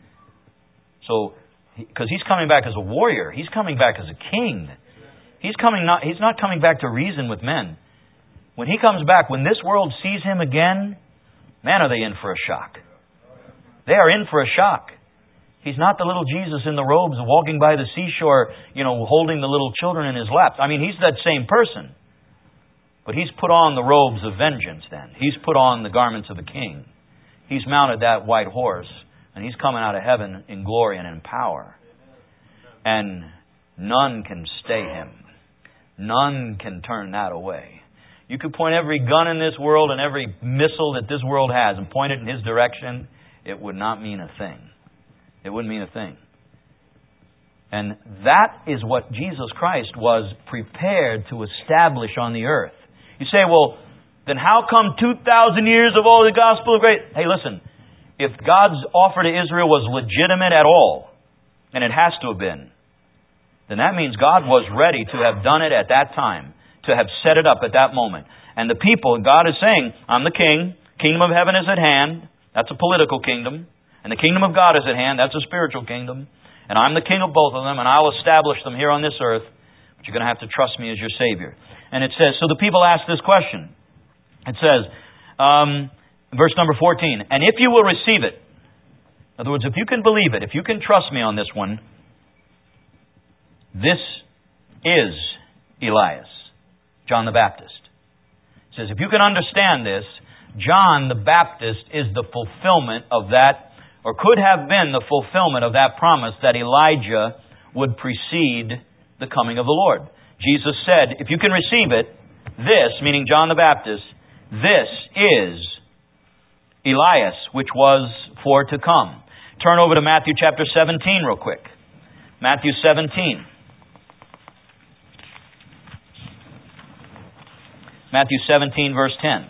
So, because He's coming back as a warrior. He's coming back as a king. He's not coming back to reason with men. When He comes back, when this world sees Him again, man, are they in for a shock. They are in for a shock. He's not the little Jesus in the robes walking by the seashore, holding the little children in His lap. I mean, He's that same person. But He's put on the robes of vengeance then. He's put on the garments of a king. He's mounted that white horse. And He's coming out of heaven in glory and in power. And none can stay Him. None can turn that away. You could point every gun in this world and every missile that this world has and point it in His direction. It would not mean a thing. It wouldn't mean a thing. And that is what Jesus Christ was prepared to establish on the earth. You say, well, then how come 2,000 years of all the gospel of grace? Hey, listen, if God's offer to Israel was legitimate at all, and it has to have been, then that means God was ready to have done it at that time, to have set it up at that moment. And the people, God is saying, I'm the king, kingdom of heaven is at hand, that's a political kingdom, and the kingdom of God is at hand, that's a spiritual kingdom, and I'm the king of both of them, and I'll establish them here on this earth, but you're going to have to trust me as your Savior. And it says, so the people ask this question. It says, verse number 14, and if you will receive it, in other words, if you can believe it, if you can trust me on this one, this is Elias, John the Baptist. It says, if you can understand this, John the Baptist is the fulfillment of that, or could have been the fulfillment of that promise that Elijah would precede the coming of the Lord. Jesus said, if you can receive it, this, meaning John the Baptist, this is Elias, which was for to come. Turn over to Matthew chapter 17 real quick. Matthew 17. Matthew 17, verse 10.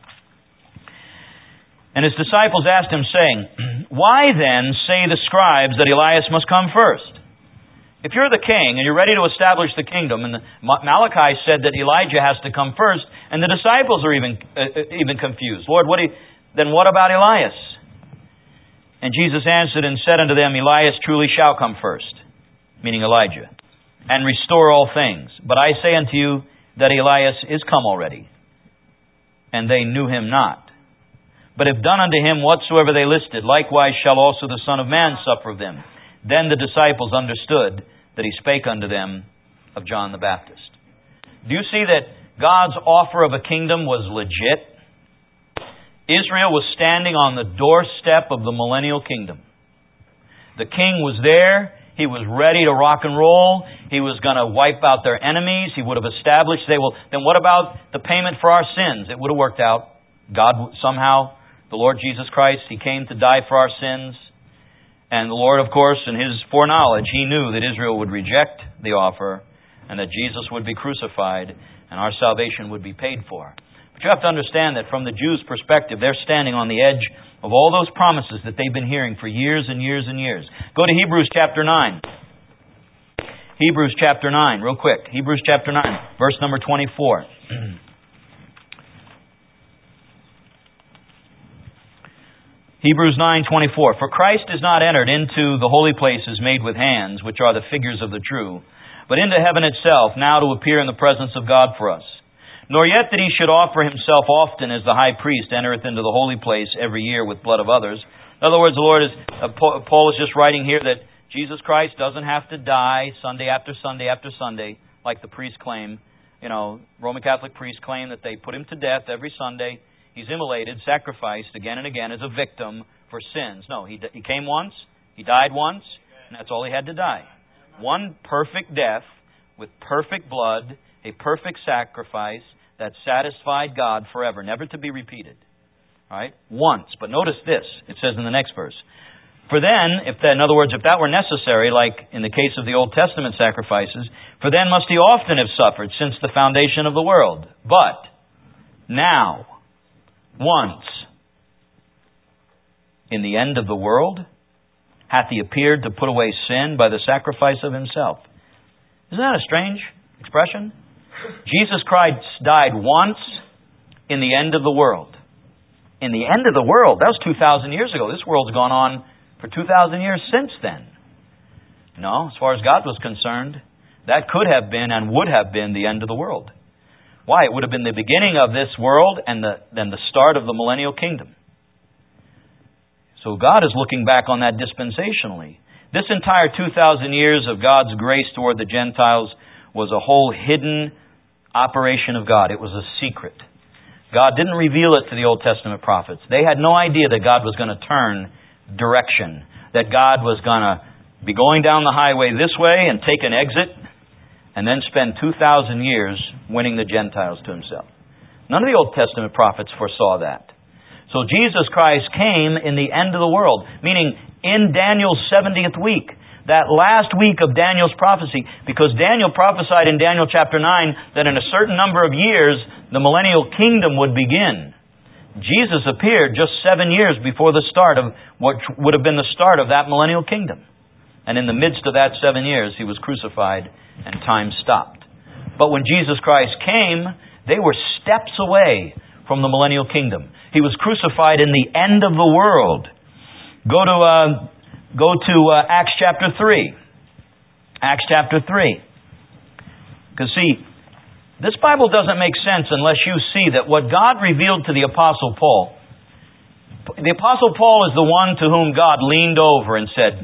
And His disciples asked Him, saying, why then say the scribes that Elias must come first? If you're the king and you're ready to establish the kingdom, and Malachi said that Elijah has to come first, and the disciples are even confused. Lord, then what about Elias? And Jesus answered and said unto them, Elias truly shall come first, meaning Elijah, and restore all things. But I say unto you that Elias is come already, and they knew him not. But if done unto him whatsoever they listed, likewise shall also the Son of Man suffer of them. Then the disciples understood that he spake unto them of John the Baptist. Do you see that God's offer of a kingdom was legit? Israel was standing on the doorstep of the millennial kingdom. The king was there. He was ready to rock and roll. He was going to wipe out their enemies. He would have established, then what about the payment for our sins? It would have worked out. God somehow, the Lord Jesus Christ, He came to die for our sins. And the Lord, of course, in His foreknowledge, He knew that Israel would reject the offer and that Jesus would be crucified and our salvation would be paid for. But you have to understand that from the Jews' perspective, they're standing on the edge of all those promises that they've been hearing for years and years and years. Go to Hebrews chapter 9. Hebrews chapter 9, real quick. Hebrews chapter 9, verse number 24. Hebrews 9:24. For Christ is not entered into the holy places made with hands, which are the figures of the true, but into heaven itself, now to appear in the presence of God for us. Nor yet that He should offer Himself often as the high priest entereth into the holy place every year with blood of others. In other words, the Lord is, Paul is just writing here that Jesus Christ doesn't have to die Sunday after Sunday after Sunday, like the priests claim. Roman Catholic priests claim that they put Him to death every Sunday. He's immolated, sacrificed again and again as a victim for sins. No, He came once, He died once, and that's all He had to die. One perfect death with perfect blood, a perfect sacrifice that satisfied God forever, never to be repeated. All right? Once. But notice this. It says in the next verse. For then, if that were necessary, like in the case of the Old Testament sacrifices, for then must He often have suffered since the foundation of the world. But now, once, in the end of the world, hath He appeared to put away sin by the sacrifice of Himself. Isn't that a strange expression? Jesus Christ died once in the end of the world. In the end of the world. That was 2,000 years ago. This world's gone on for 2,000 years since then. No, as far as God was concerned, that could have been and would have been the end of the world. Why? It would have been the beginning of this world and then the start of the millennial kingdom. So God is looking back on that dispensationally. This entire 2,000 years of God's grace toward the Gentiles was a whole hidden operation of God. It was a secret. God didn't reveal it to the Old Testament prophets. They had no idea that God was going to turn direction, that God was going to be going down the highway this way and take an exit and then spend 2,000 years winning the Gentiles to Himself. None of the Old Testament prophets foresaw that. So Jesus Christ came in the end of the world, meaning in Daniel's 70th week. That last week of Daniel's prophecy, because Daniel prophesied in Daniel chapter 9 that in a certain number of years, the millennial kingdom would begin. Jesus appeared just 7 years before the start of what would have been the start of that millennial kingdom. And in the midst of that 7 years, He was crucified and time stopped. But when Jesus Christ came, they were steps away from the millennial kingdom. He was crucified in the end of the world. Go to Acts chapter 3. Acts chapter 3. Because see, this Bible doesn't make sense unless you see that what God revealed to the Apostle Paul. The Apostle Paul is the one to whom God leaned over and said,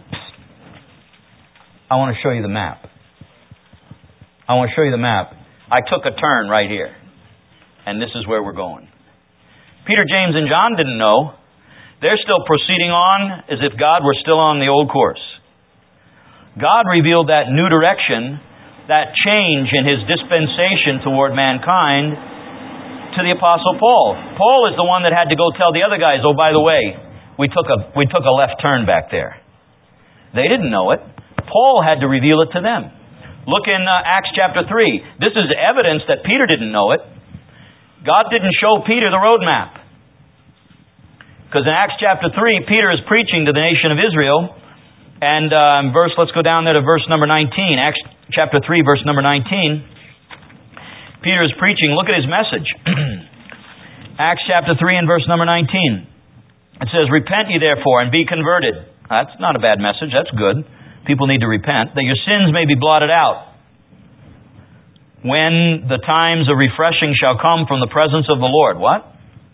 I want to show you the map. I want to show you the map. I took a turn right here. And this is where we're going. Peter, James, and John didn't know. They're still proceeding on as if God were still on the old course. God revealed that new direction, that change in His dispensation toward mankind to the Apostle Paul. Paul is the one that had to go tell the other guys, oh, by the way, we took a left turn back there. They didn't know it. Paul had to reveal it to them. Look in Acts chapter 3. This is evidence that Peter didn't know it. God didn't show Peter the roadmap. Because in Acts chapter 3, Peter is preaching to the nation of Israel. And let's go down there to verse number 19. Acts chapter 3, verse number 19. Peter is preaching. Look at his message. Acts chapter 3 and verse number 19. It says, repent ye therefore and be converted. That's not a bad message. That's good. People need to repent, that your sins may be blotted out, when the times of refreshing shall come from the presence of the Lord. What?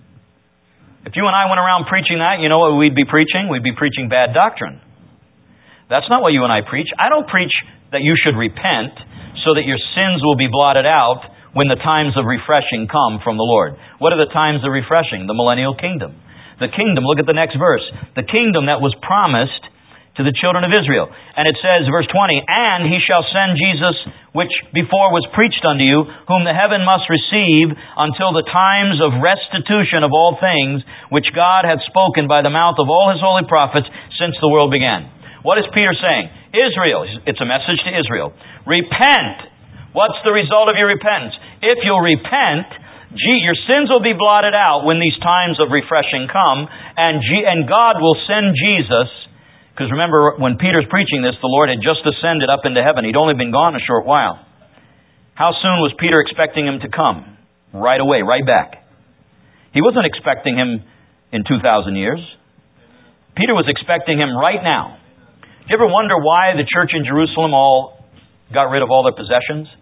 If you and I went around preaching that, you know what we'd be preaching? We'd be preaching bad doctrine. That's not what you and I preach. I don't preach that you should repent so that your sins will be blotted out when the times of refreshing come from the Lord. What are the times of refreshing? The millennial kingdom. The kingdom, look at the next verse. The kingdom that was promised to the children of Israel. And it says, verse 20, and he shall send Jesus, which before was preached unto you, whom the heaven must receive until the times of restitution of all things, which God hath spoken by the mouth of all his holy prophets since the world began. What is Peter saying? Israel, it's a message to Israel. Repent. What's the result of your repentance? If you'll repent, your sins will be blotted out when these times of refreshing come, and God will send Jesus. Because remember, when Peter's preaching this, the Lord had just ascended up into heaven. He'd only been gone a short while. How soon was Peter expecting him to come? Right away, right back. He wasn't expecting him in 2,000 years. Peter was expecting him right now. Do you ever wonder why the church in Jerusalem all got rid of all their possessions?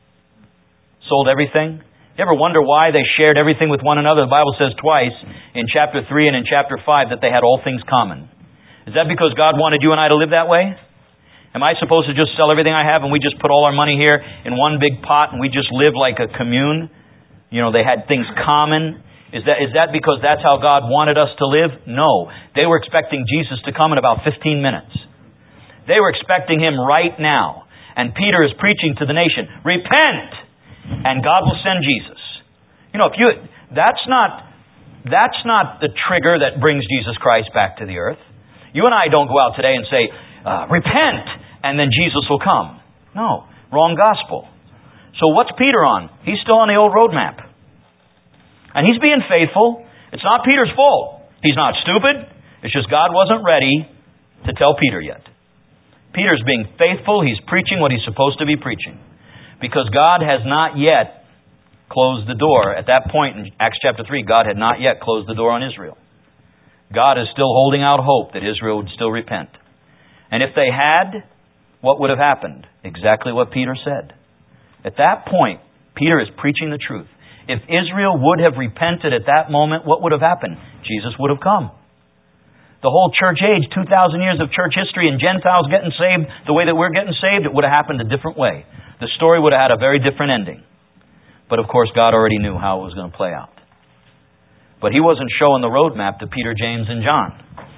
Sold everything? You ever wonder why they shared everything with one another? The Bible says twice, in chapter 3 and in chapter 5, that they had all things common. Is that because God wanted you and I to live that way? Am I supposed to just sell everything I have and we just put all our money here in one big pot and we just live like a commune? You know, they had things common. Is that because that's how God wanted us to live? No. They were expecting Jesus to come in about 15 minutes. They were expecting Him right now. And Peter is preaching to the nation, repent, and God will send Jesus. You know, that's not the trigger that brings Jesus Christ back to the earth. You and I don't go out today and say, repent, and then Jesus will come. No, wrong gospel. So what's Peter on? He's still on the old roadmap. And he's being faithful. It's not Peter's fault. He's not stupid. It's just God wasn't ready to tell Peter yet. Peter's being faithful. He's preaching what he's supposed to be preaching. Because God has not yet closed the door. At that point in Acts chapter 3, God had not yet closed the door on Israel. God is still holding out hope that Israel would still repent. And if they had, what would have happened? Exactly what Peter said. At that point, Peter is preaching the truth. If Israel would have repented at that moment, what would have happened? Jesus would have come. The whole church age, 2,000 years of church history and Gentiles getting saved the way that we're getting saved, it would have happened a different way. The story would have had a very different ending. But of course, God already knew how it was going to play out. But He wasn't showing the roadmap to Peter, James, and John.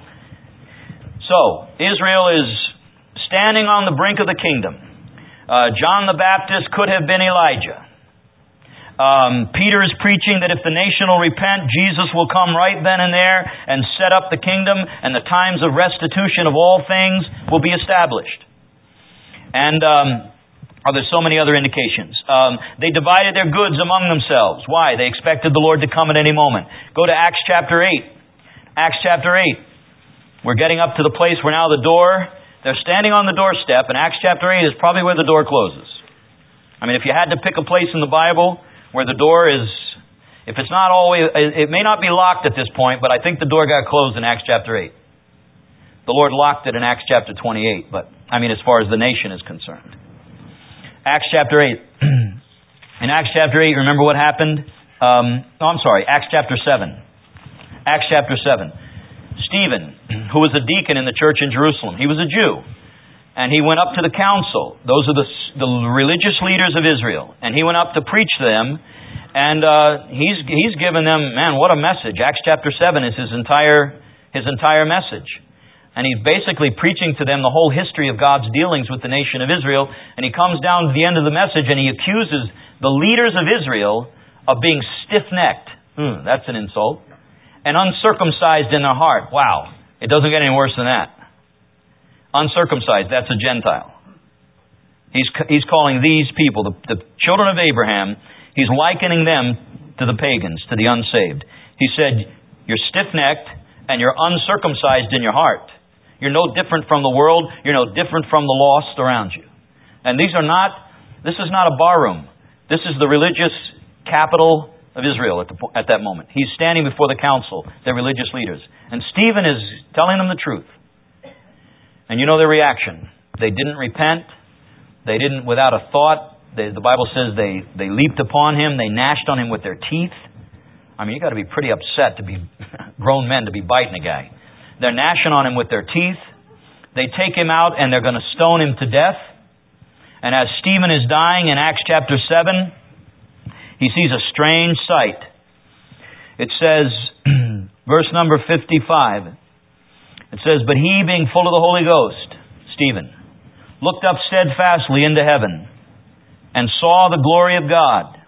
So, Israel is standing on the brink of the kingdom. John the Baptist could have been Elijah. Peter is preaching that if the nation will repent, Jesus will come right then and there and set up the kingdom, and the times of restitution of all things will be established. And there's so many other indications. They divided their goods among themselves. Why? They expected the Lord to come at any moment. Go to Acts chapter 8. Acts chapter 8. We're getting up to the place where now they're standing on the doorstep, and Acts chapter 8 is probably where the door closes. I mean, if you had to pick a place in the Bible where the door is, if it's not always, it may not be locked at this point, but I think the door got closed in Acts chapter 8. The Lord locked it in Acts chapter 28, but, I mean, as far as the nation is concerned. Acts chapter 8. In Acts chapter 8, remember what happened? Acts chapter 7. Acts chapter 7. Stephen, who was a deacon in the church in Jerusalem, he was a Jew. And he went up to the council. Those are the religious leaders of Israel. And he went up to preach to them. And he's given them, man, what a message. Acts chapter 7 is his entire message. And he's basically preaching to them the whole history of God's dealings with the nation of Israel. And he comes down to the end of the message and he accuses the leaders of Israel of being stiff-necked. That's an insult. And uncircumcised in their heart. Wow. It doesn't get any worse than that. Uncircumcised, that's a Gentile. He's calling these people, the children of Abraham, he's likening them to the pagans, to the unsaved. He said, you're stiff-necked and you're uncircumcised in your heart. You're no different from the world. You're no different from the lost around you. And this is not a bar room. This is the religious capital of Israel at that moment. He's standing before the council, their religious leaders. And Stephen is telling them the truth. And you know their reaction. They didn't repent. They didn't, without a thought. The Bible says they leaped upon him. They gnashed on him with their teeth. I mean, you got to be pretty upset to be grown men to be biting a guy. They're gnashing on him with their teeth. They take him out and they're going to stone him to death. And as Stephen is dying in Acts chapter 7, he sees a strange sight. It says, verse number 55, it says, "But he, being full of the Holy Ghost," Stephen, "looked up steadfastly into heaven, and saw the glory of God,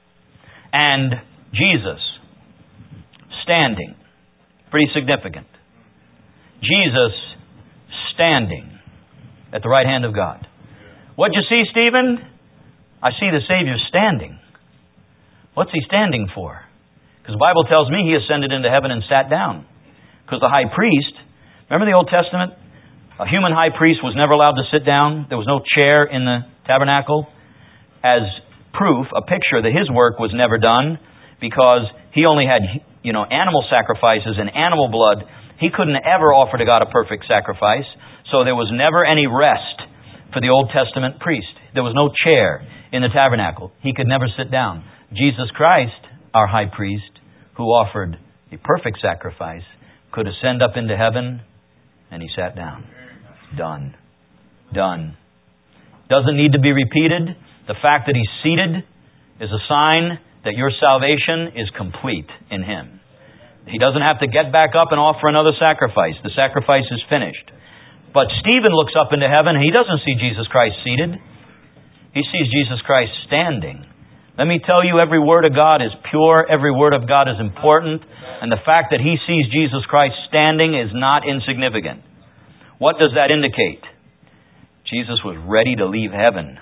and Jesus standing." Pretty significant. Jesus standing at the right hand of God. What'd you see, Stephen? I see the Savior standing. What's he standing for? Because the Bible tells me he ascended into heaven and sat down. Because the high priest, remember the Old Testament? A human high priest was never allowed to sit down. There was no chair in the tabernacle. As proof, a picture that his work was never done, because he only had, animal sacrifices and animal blood. He couldn't ever offer to God a perfect sacrifice. So there was never any rest for the Old Testament priest. There was no chair in the tabernacle. He could never sit down. Jesus Christ, our high priest, who offered a perfect sacrifice, could ascend up into heaven, and he sat down. Done. Done. Doesn't need to be repeated. The fact that he's seated is a sign that your salvation is complete in him. He doesn't have to get back up and offer another sacrifice. The sacrifice is finished. But Stephen looks up into heaven and he doesn't see Jesus Christ seated. He sees Jesus Christ standing. Let me tell you, every word of God is pure. Every word of God is important. And the fact that he sees Jesus Christ standing is not insignificant. What does that indicate? Jesus was ready to leave heaven.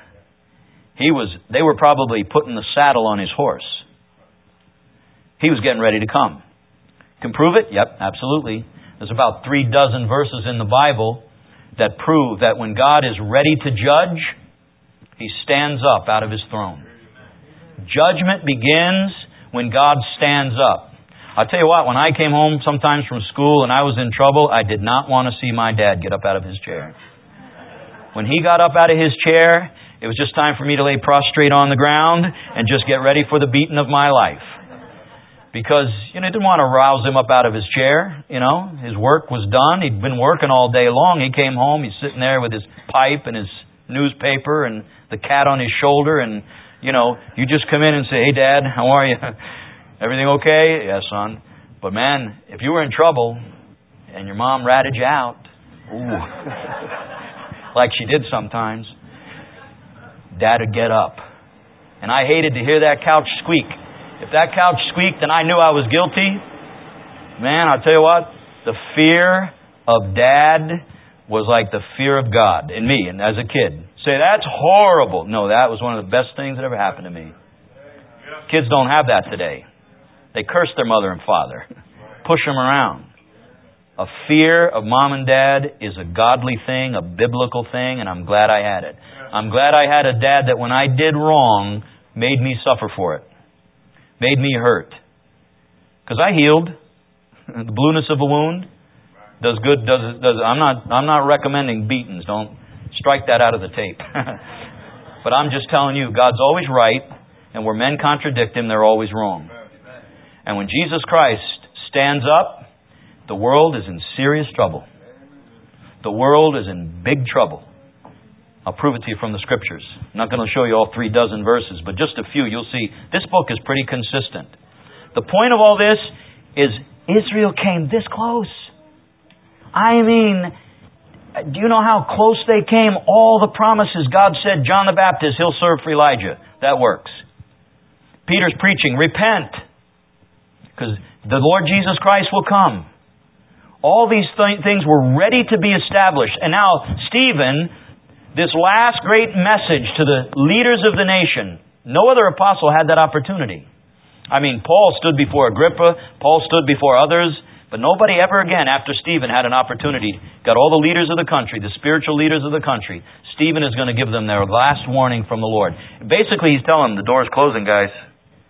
They were probably putting the saddle on his horse. He was getting ready to come. Can prove it? Yep, absolutely. There's about 36 verses in the Bible that prove that when God is ready to judge, he stands up out of his throne. Judgment begins when God stands up. I'll tell you what, when I came home sometimes from school and I was in trouble, I did not want to see my dad get up out of his chair. When he got up out of his chair, it was just time for me to lay prostrate on the ground and just get ready for the beating of my life. Because, I didn't want to rouse him up out of his chair. His work was done. He'd been working all day long. He came home. He's sitting there with his pipe and his newspaper and the cat on his shoulder. And, you just come in and say, "Hey, Dad, how are you? Everything okay?" "Yes, son." But, man, if you were in trouble and your mom ratted you out, like she did sometimes, Dad would get up. And I hated to hear that couch squeak. If that couch squeaked and I knew I was guilty, man, I'll tell you what, the fear of Dad was like the fear of God in me and as a kid. Say, "That's horrible." No, that was one of the best things that ever happened to me. Kids don't have that today. They curse their mother and father, push them around. A fear of mom and dad is a godly thing, a biblical thing, and I'm glad I had it. I'm glad I had a dad that when I did wrong, made me suffer for it. Made me hurt. Because I healed. The blueness of a wound does good. I'm not recommending beatings. Don't strike that out of the tape. But I'm just telling you, God's always right, and where men contradict Him, they're always wrong. And when Jesus Christ stands up, the world is in serious trouble. The world is in big trouble. I'll prove it to you from the Scriptures. I'm not going to show you all 36 verses, but just a few. You'll see this book is pretty consistent. The point of all this is Israel came this close. I mean, do you know how close they came? All the promises. God said, John the Baptist, he'll serve for Elijah. That works. Peter's preaching, repent, because the Lord Jesus Christ will come. All these things were ready to be established. And now Stephen, this last great message to the leaders of the nation, no other apostle had that opportunity. I mean, Paul stood before Agrippa, Paul stood before others, but nobody ever again after Stephen had an opportunity. Got all the leaders of the country, the spiritual leaders of the country. Stephen is going to give them their last warning from the Lord. Basically, he's telling them, the door's closing, guys.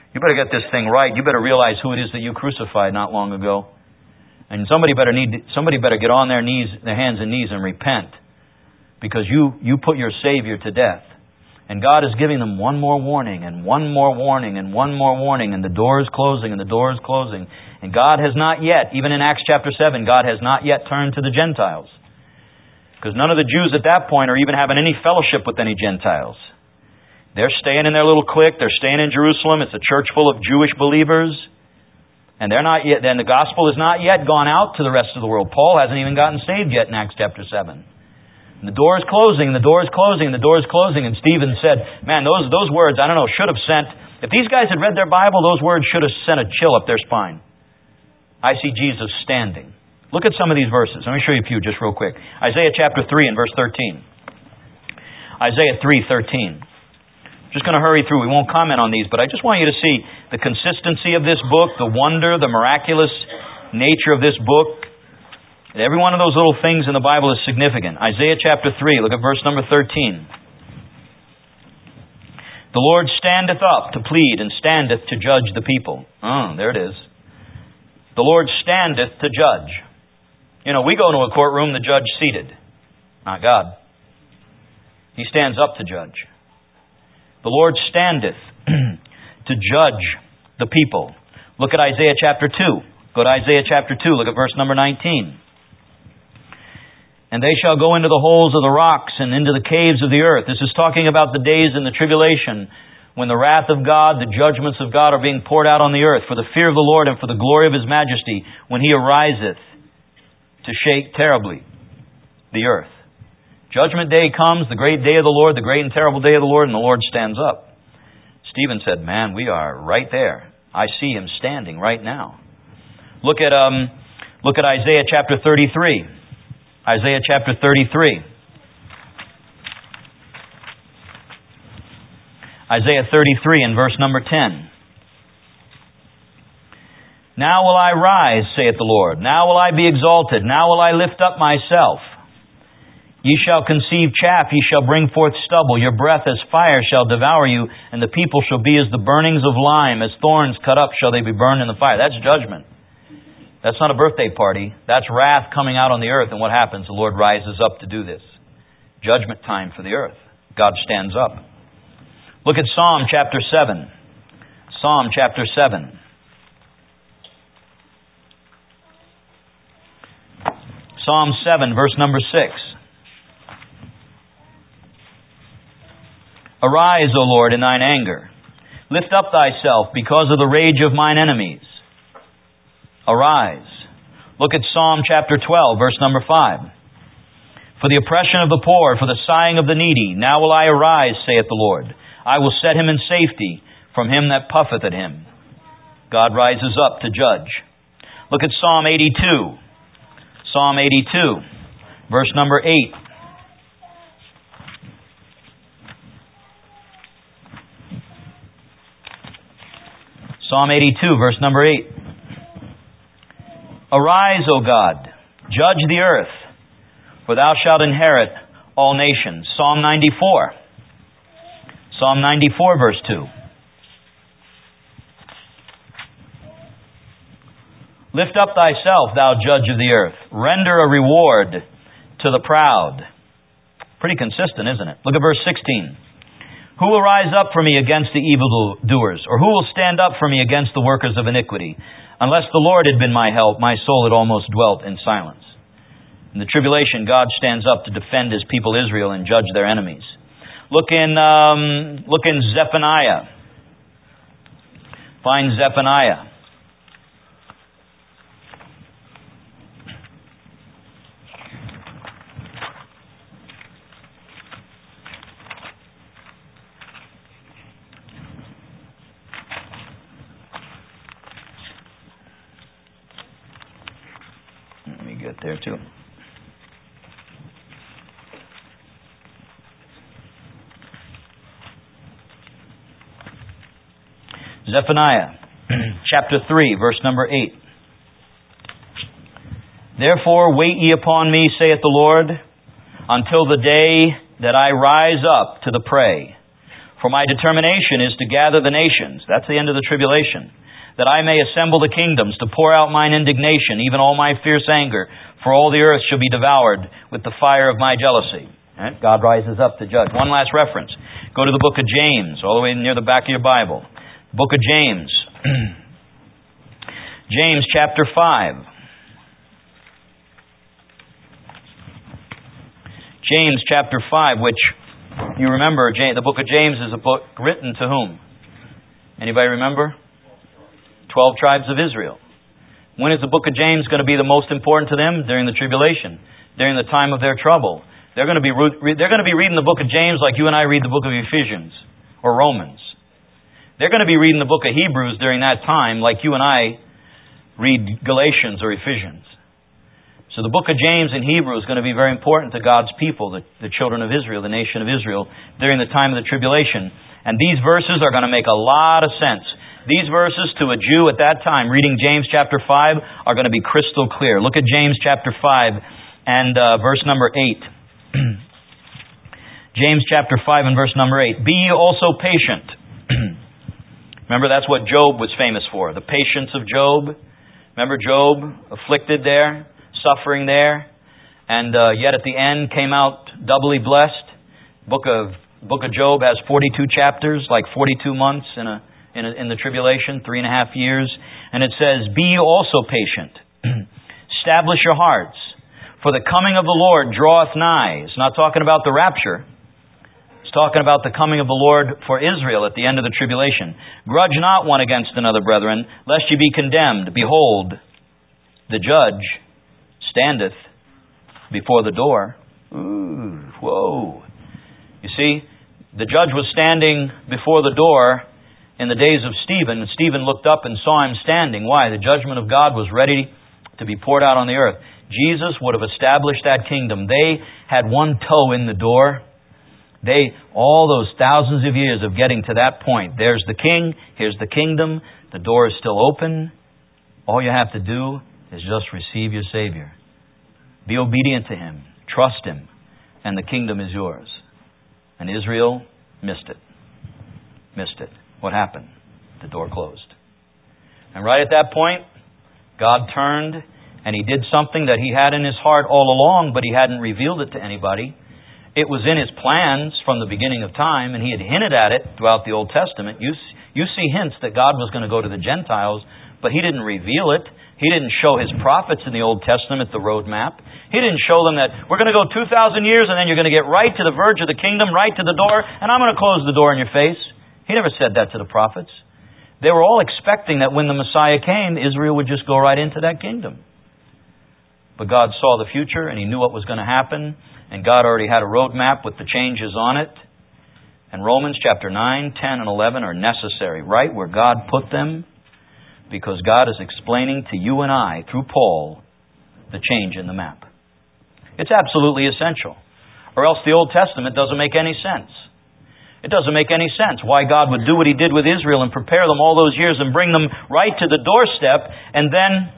You better get this thing right. You better realize who it is that you crucified not long ago. And somebody better get on their hands and knees and repent, because you put your Savior to death. And God is giving them one more warning, and one more warning, and one more warning, and the door is closing, and the door is closing. And God has not yet, even in Acts chapter 7, God has not yet turned to the Gentiles. Because none of the Jews at that point are even having any fellowship with any Gentiles. They're staying in their little clique, they're staying in Jerusalem, it's a church full of Jewish believers. And they're not yet, then the gospel has not yet gone out to the rest of the world. Paul hasn't even gotten saved yet in Acts chapter 7. And the door is closing, the door is closing, the door is closing. And Stephen said, man, those words, I don't know, should have sent, if these guys had read their Bible, those words should have sent a chill up their spine. I see Jesus standing. Look at some of these verses. Let me show you a few just real quick. Isaiah chapter 3 and verse 13. Isaiah 3:13. Just going to hurry through. We won't comment on these, but I just want you to see the consistency of this book, the wonder, the miraculous nature of this book. Every one of those little things in the Bible is significant. Isaiah chapter 3, look at verse number 13. The Lord standeth up to plead and standeth to judge the people. There it is. The Lord standeth to judge. You know, we go to a courtroom, the judge seated. Not God. He stands up to judge. The Lord standeth to judge the people. Look at Isaiah chapter 2. Go to Isaiah chapter 2. Look at verse number 19. And they shall go into the holes of the rocks and into the caves of the earth. This is talking about the days in the tribulation when the wrath of God, the judgments of God are being poured out on the earth for the fear of the Lord and for the glory of His majesty, when He ariseth to shake terribly the earth. Judgment day comes, the great day of the Lord, the great and terrible day of the Lord, and the Lord stands up. Stephen said, man, we are right there. I see Him standing right now. Look at Isaiah chapter 33. Isaiah chapter 33. Isaiah 33 and verse number 10. Now will I rise, saith the Lord. Now will I be exalted. Now will I lift up myself. Ye shall conceive chaff, ye shall bring forth stubble. Your breath as fire shall devour you, and the people shall be as the burnings of lime. As thorns cut up shall they be burned in the fire. That's judgment. That's not a birthday party. That's wrath coming out on the earth. And what happens? The Lord rises up to do this. Judgment time for the earth. God stands up. Look at Psalm chapter 7. Psalm chapter 7. Psalm 7, verse number 6. Arise, O Lord, in thine anger. Lift up thyself because of the rage of mine enemies. Arise. Look at Psalm chapter 12, verse number 5. For the oppression of the poor, for the sighing of the needy, now will I arise, saith the Lord. I will set him in safety from him that puffeth at him. God rises up to judge. Look at Psalm 82. Psalm 82, verse number 8. Psalm 82, verse number 8. Arise, O God, judge the earth, for thou shalt inherit all nations. Psalm 94. Psalm 94, verse 2. Lift up thyself, thou judge of the earth. Render a reward to the proud. Pretty consistent, isn't it? Look at verse 16. Who will rise up for me against the evildoers? Or who will stand up for me against the workers of iniquity? Unless the Lord had been my help, my soul had almost dwelt in silence. In the tribulation, God stands up to defend His people Israel and judge their enemies. Look in Zephaniah. Find Zephaniah. Let me get there too. Zephaniah, chapter 3, verse number 8. Therefore wait ye upon me, saith the Lord, until the day that I rise up to the prey. For my determination is to gather the nations. That's the end of the tribulation. That I may assemble the kingdoms, to pour out mine indignation, even all my fierce anger. For all the earth shall be devoured with the fire of my jealousy. Right? God rises up to judge. One last reference. Go to the book of James, all the way near the back of your Bible. Book of James. James chapter 5. James chapter 5, which you remember, the book of James is a book written to whom? Anybody remember? 12 tribes of Israel. When is the book of James going to be the most important to them? During the tribulation, during the time of their trouble. They're going to be reading the book of James like you and I read the book of Ephesians or Romans. They're going to be reading the book of Hebrews during that time like you and I read Galatians or Ephesians. So the book of James and Hebrew is going to be very important to God's people, the children of Israel, the nation of Israel, during the time of the tribulation. And these verses are going to make a lot of sense. These verses to a Jew at that time, reading James chapter 5, are going to be crystal clear. Look at James chapter 5 and verse number 8. James chapter 5 and verse number 8. Be ye also patient. Remember, that's what Job was famous for. The patience of Job. Remember Job, afflicted there, suffering there, and yet at the end came out doubly blessed. Book of Job has 42 chapters, like 42 months in the tribulation, 3.5 years. And it says, be ye also patient. Establish your hearts. For the coming of the Lord draweth nigh. It's not talking about the rapture. It's talking about the coming of the Lord for Israel at the end of the tribulation. Grudge not one against another, brethren, lest ye be condemned. Behold, the judge standeth before the door. Ooh, whoa. You see, the judge was standing before the door in the days of Stephen, and Stephen looked up and saw him standing. Why? The judgment of God was ready to be poured out on the earth. Jesus would have established that kingdom. They had one toe in the door. All those thousands of years of getting to that point. There's the king, here's the kingdom, the door is still open. All you have to do is just receive your Savior. Be obedient to Him. Trust Him. And the kingdom is yours. And Israel missed it. Missed it. What happened? The door closed. And right at that point, God turned and He did something that He had in His heart all along, but He hadn't revealed it to anybody. It was in His plans from the beginning of time, and He had hinted at it throughout the Old Testament. You see hints that God was going to go to the Gentiles, but He didn't reveal it. He didn't show His prophets in the Old Testament the roadmap. He didn't show them that we're going to go 2,000 years and then you're going to get right to the verge of the kingdom, right to the door, and I'm going to close the door in your face. He never said that to the prophets. They were all expecting that when the Messiah came, Israel would just go right into that kingdom. But God saw the future and He knew what was going to happen, and God already had a roadmap with the changes on it. And Romans chapter 9, 10, and 11 are necessary, right where God put them, because God is explaining to you and I, through Paul, the change in the map. It's absolutely essential. Or else the Old Testament doesn't make any sense. It doesn't make any sense why God would do what He did with Israel and prepare them all those years and bring them right to the doorstep, and then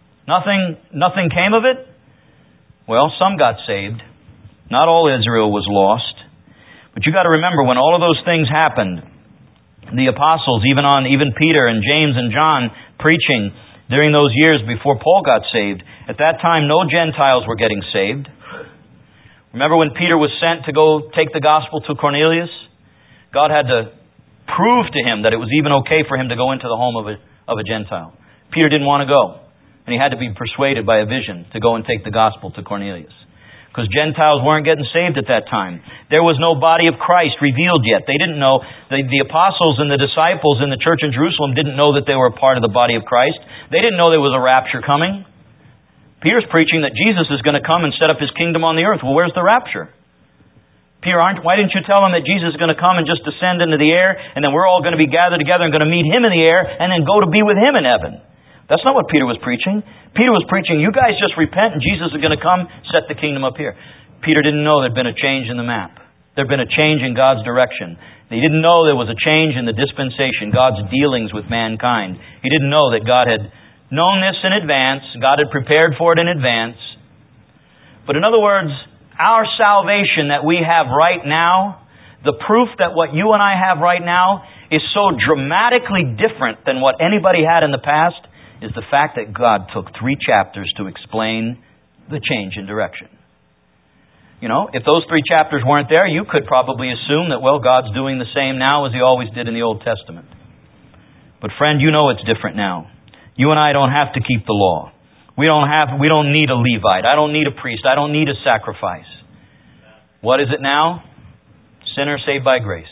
nothing came of it. Well, some got saved. Not all Israel was lost. But you got to remember, when all of those things happened, the apostles, even Peter and James and John preaching during those years before Paul got saved, at that time no Gentiles were getting saved. Remember when Peter was sent to go take the gospel to Cornelius? God had to prove to him that it was even okay for him to go into the home of a Gentile. Peter didn't want to go, and he had to be persuaded by a vision to go and take the gospel to Cornelius. Because Gentiles weren't getting saved at that time. There was no body of Christ revealed yet. They didn't know. The apostles and the disciples in the church in Jerusalem didn't know that they were a part of the body of Christ. They didn't know there was a rapture coming. Peter's preaching that Jesus is going to come and set up His kingdom on the earth. Well, where's the rapture? Peter, why didn't you tell them that Jesus is going to come and just descend into the air, and then we're all going to be gathered together and going to meet Him in the air and then go to be with Him in heaven? That's not what Peter was preaching. Peter was preaching, you guys just repent and Jesus is going to come, set the kingdom up here. Peter didn't know there'd been a change in the map. There'd been a change in God's direction. He didn't know there was a change in the dispensation, God's dealings with mankind. He didn't know that God had known this in advance. God had prepared for it in advance. But in other words, our salvation that we have right now, The proof that what you and I have right now is so dramatically different than what anybody had in the past is the fact that God took 3 chapters to explain the change in direction. You know, if those 3 chapters weren't there, you could probably assume that, well, God's doing the same now as He always did in the Old Testament. But friend, you know it's different now. You and I don't have to keep the law. We don't need a Levite. I don't need a priest. I don't need a sacrifice. What is it now? Sinner saved by grace.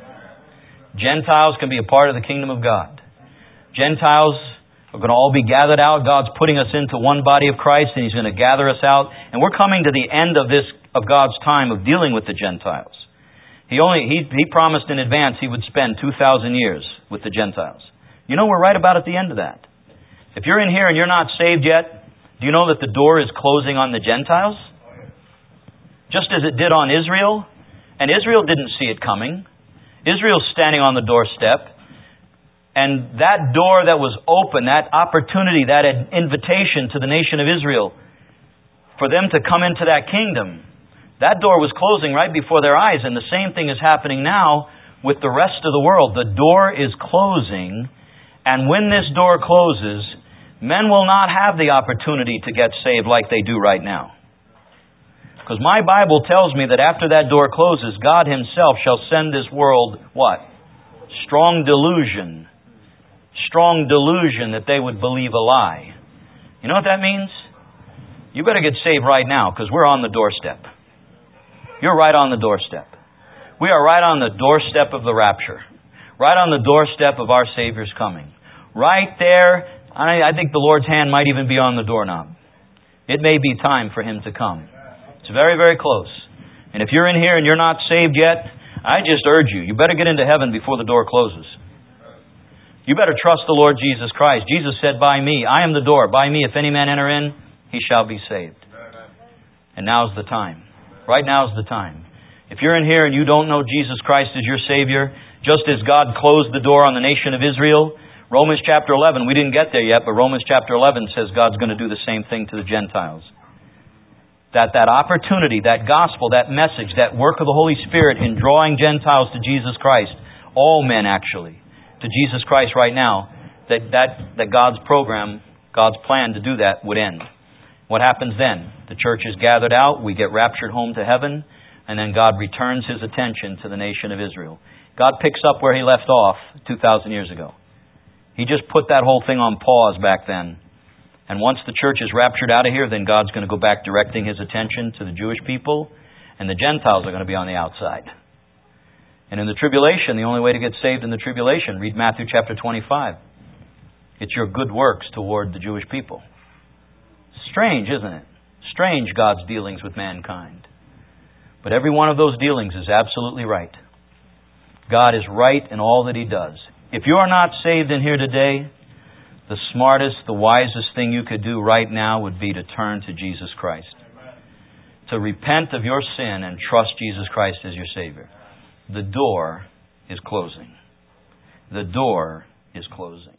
Gentiles can be a part of the kingdom of God. Gentiles are going to all be gathered out. God's putting us into one body of Christ, and He's going to gather us out. And we're coming to the end of God's time of dealing with the Gentiles. He promised in advance He would spend 2,000 years with the Gentiles. You know, we're right about at the end of that. If you're in here and you're not saved yet, do you know that the door is closing on the Gentiles? Just as it did on Israel. And Israel didn't see it coming. Israel's standing on the doorstep. And that door that was open, that opportunity, that invitation to the nation of Israel, for them to come into that kingdom, that door was closing right before their eyes. And the same thing is happening now with the rest of the world. The door is closing. And when this door closes, men will not have the opportunity to get saved like they do right now. Because my Bible tells me that after that door closes, God Himself shall send this world, what? Strong delusion. Strong delusion that they would believe a lie. You know what that means? You better get saved right now, because we're on the doorstep. You're right on the doorstep. We are right on the doorstep of the rapture. Right on the doorstep of our Savior's coming. Right there, I think the Lord's hand might even be on the doorknob. It may be time for Him to come. It's very, very close. And if you're in here and you're not saved yet, I just urge you, you better get into heaven before the door closes. You better trust the Lord Jesus Christ. Jesus said, by me, I am the door. By me, if any man enter in, he shall be saved. And now's the time. Right now's the time. If you're in here and you don't know Jesus Christ as your Savior, just as God closed the door on the nation of Israel, Romans chapter 11, we didn't get there yet, but Romans chapter 11 says God's going to do the same thing to the Gentiles. That opportunity, that gospel, that message, that work of the Holy Spirit in drawing Gentiles to Jesus Christ, all men actually, to Jesus Christ right now, that God's program, God's plan to do that would end. What happens then? The church is gathered out, we get raptured home to heaven, and then God returns His attention to the nation of Israel. God picks up where He left off 2,000 years ago. He just put that whole thing on pause back then. And once the church is raptured out of here, then God's going to go back directing His attention to the Jewish people, and the Gentiles are going to be on the outside. And in the tribulation, the only way to get saved in the tribulation, read Matthew chapter 25. It's your good works toward the Jewish people. Strange, isn't it? Strange, God's dealings with mankind. But every one of those dealings is absolutely right. God is right in all that He does. If you are not saved in here today, the smartest, the wisest thing you could do right now would be to turn to Jesus Christ. To repent of your sin and trust Jesus Christ as your Savior. The door is closing. The door is closing.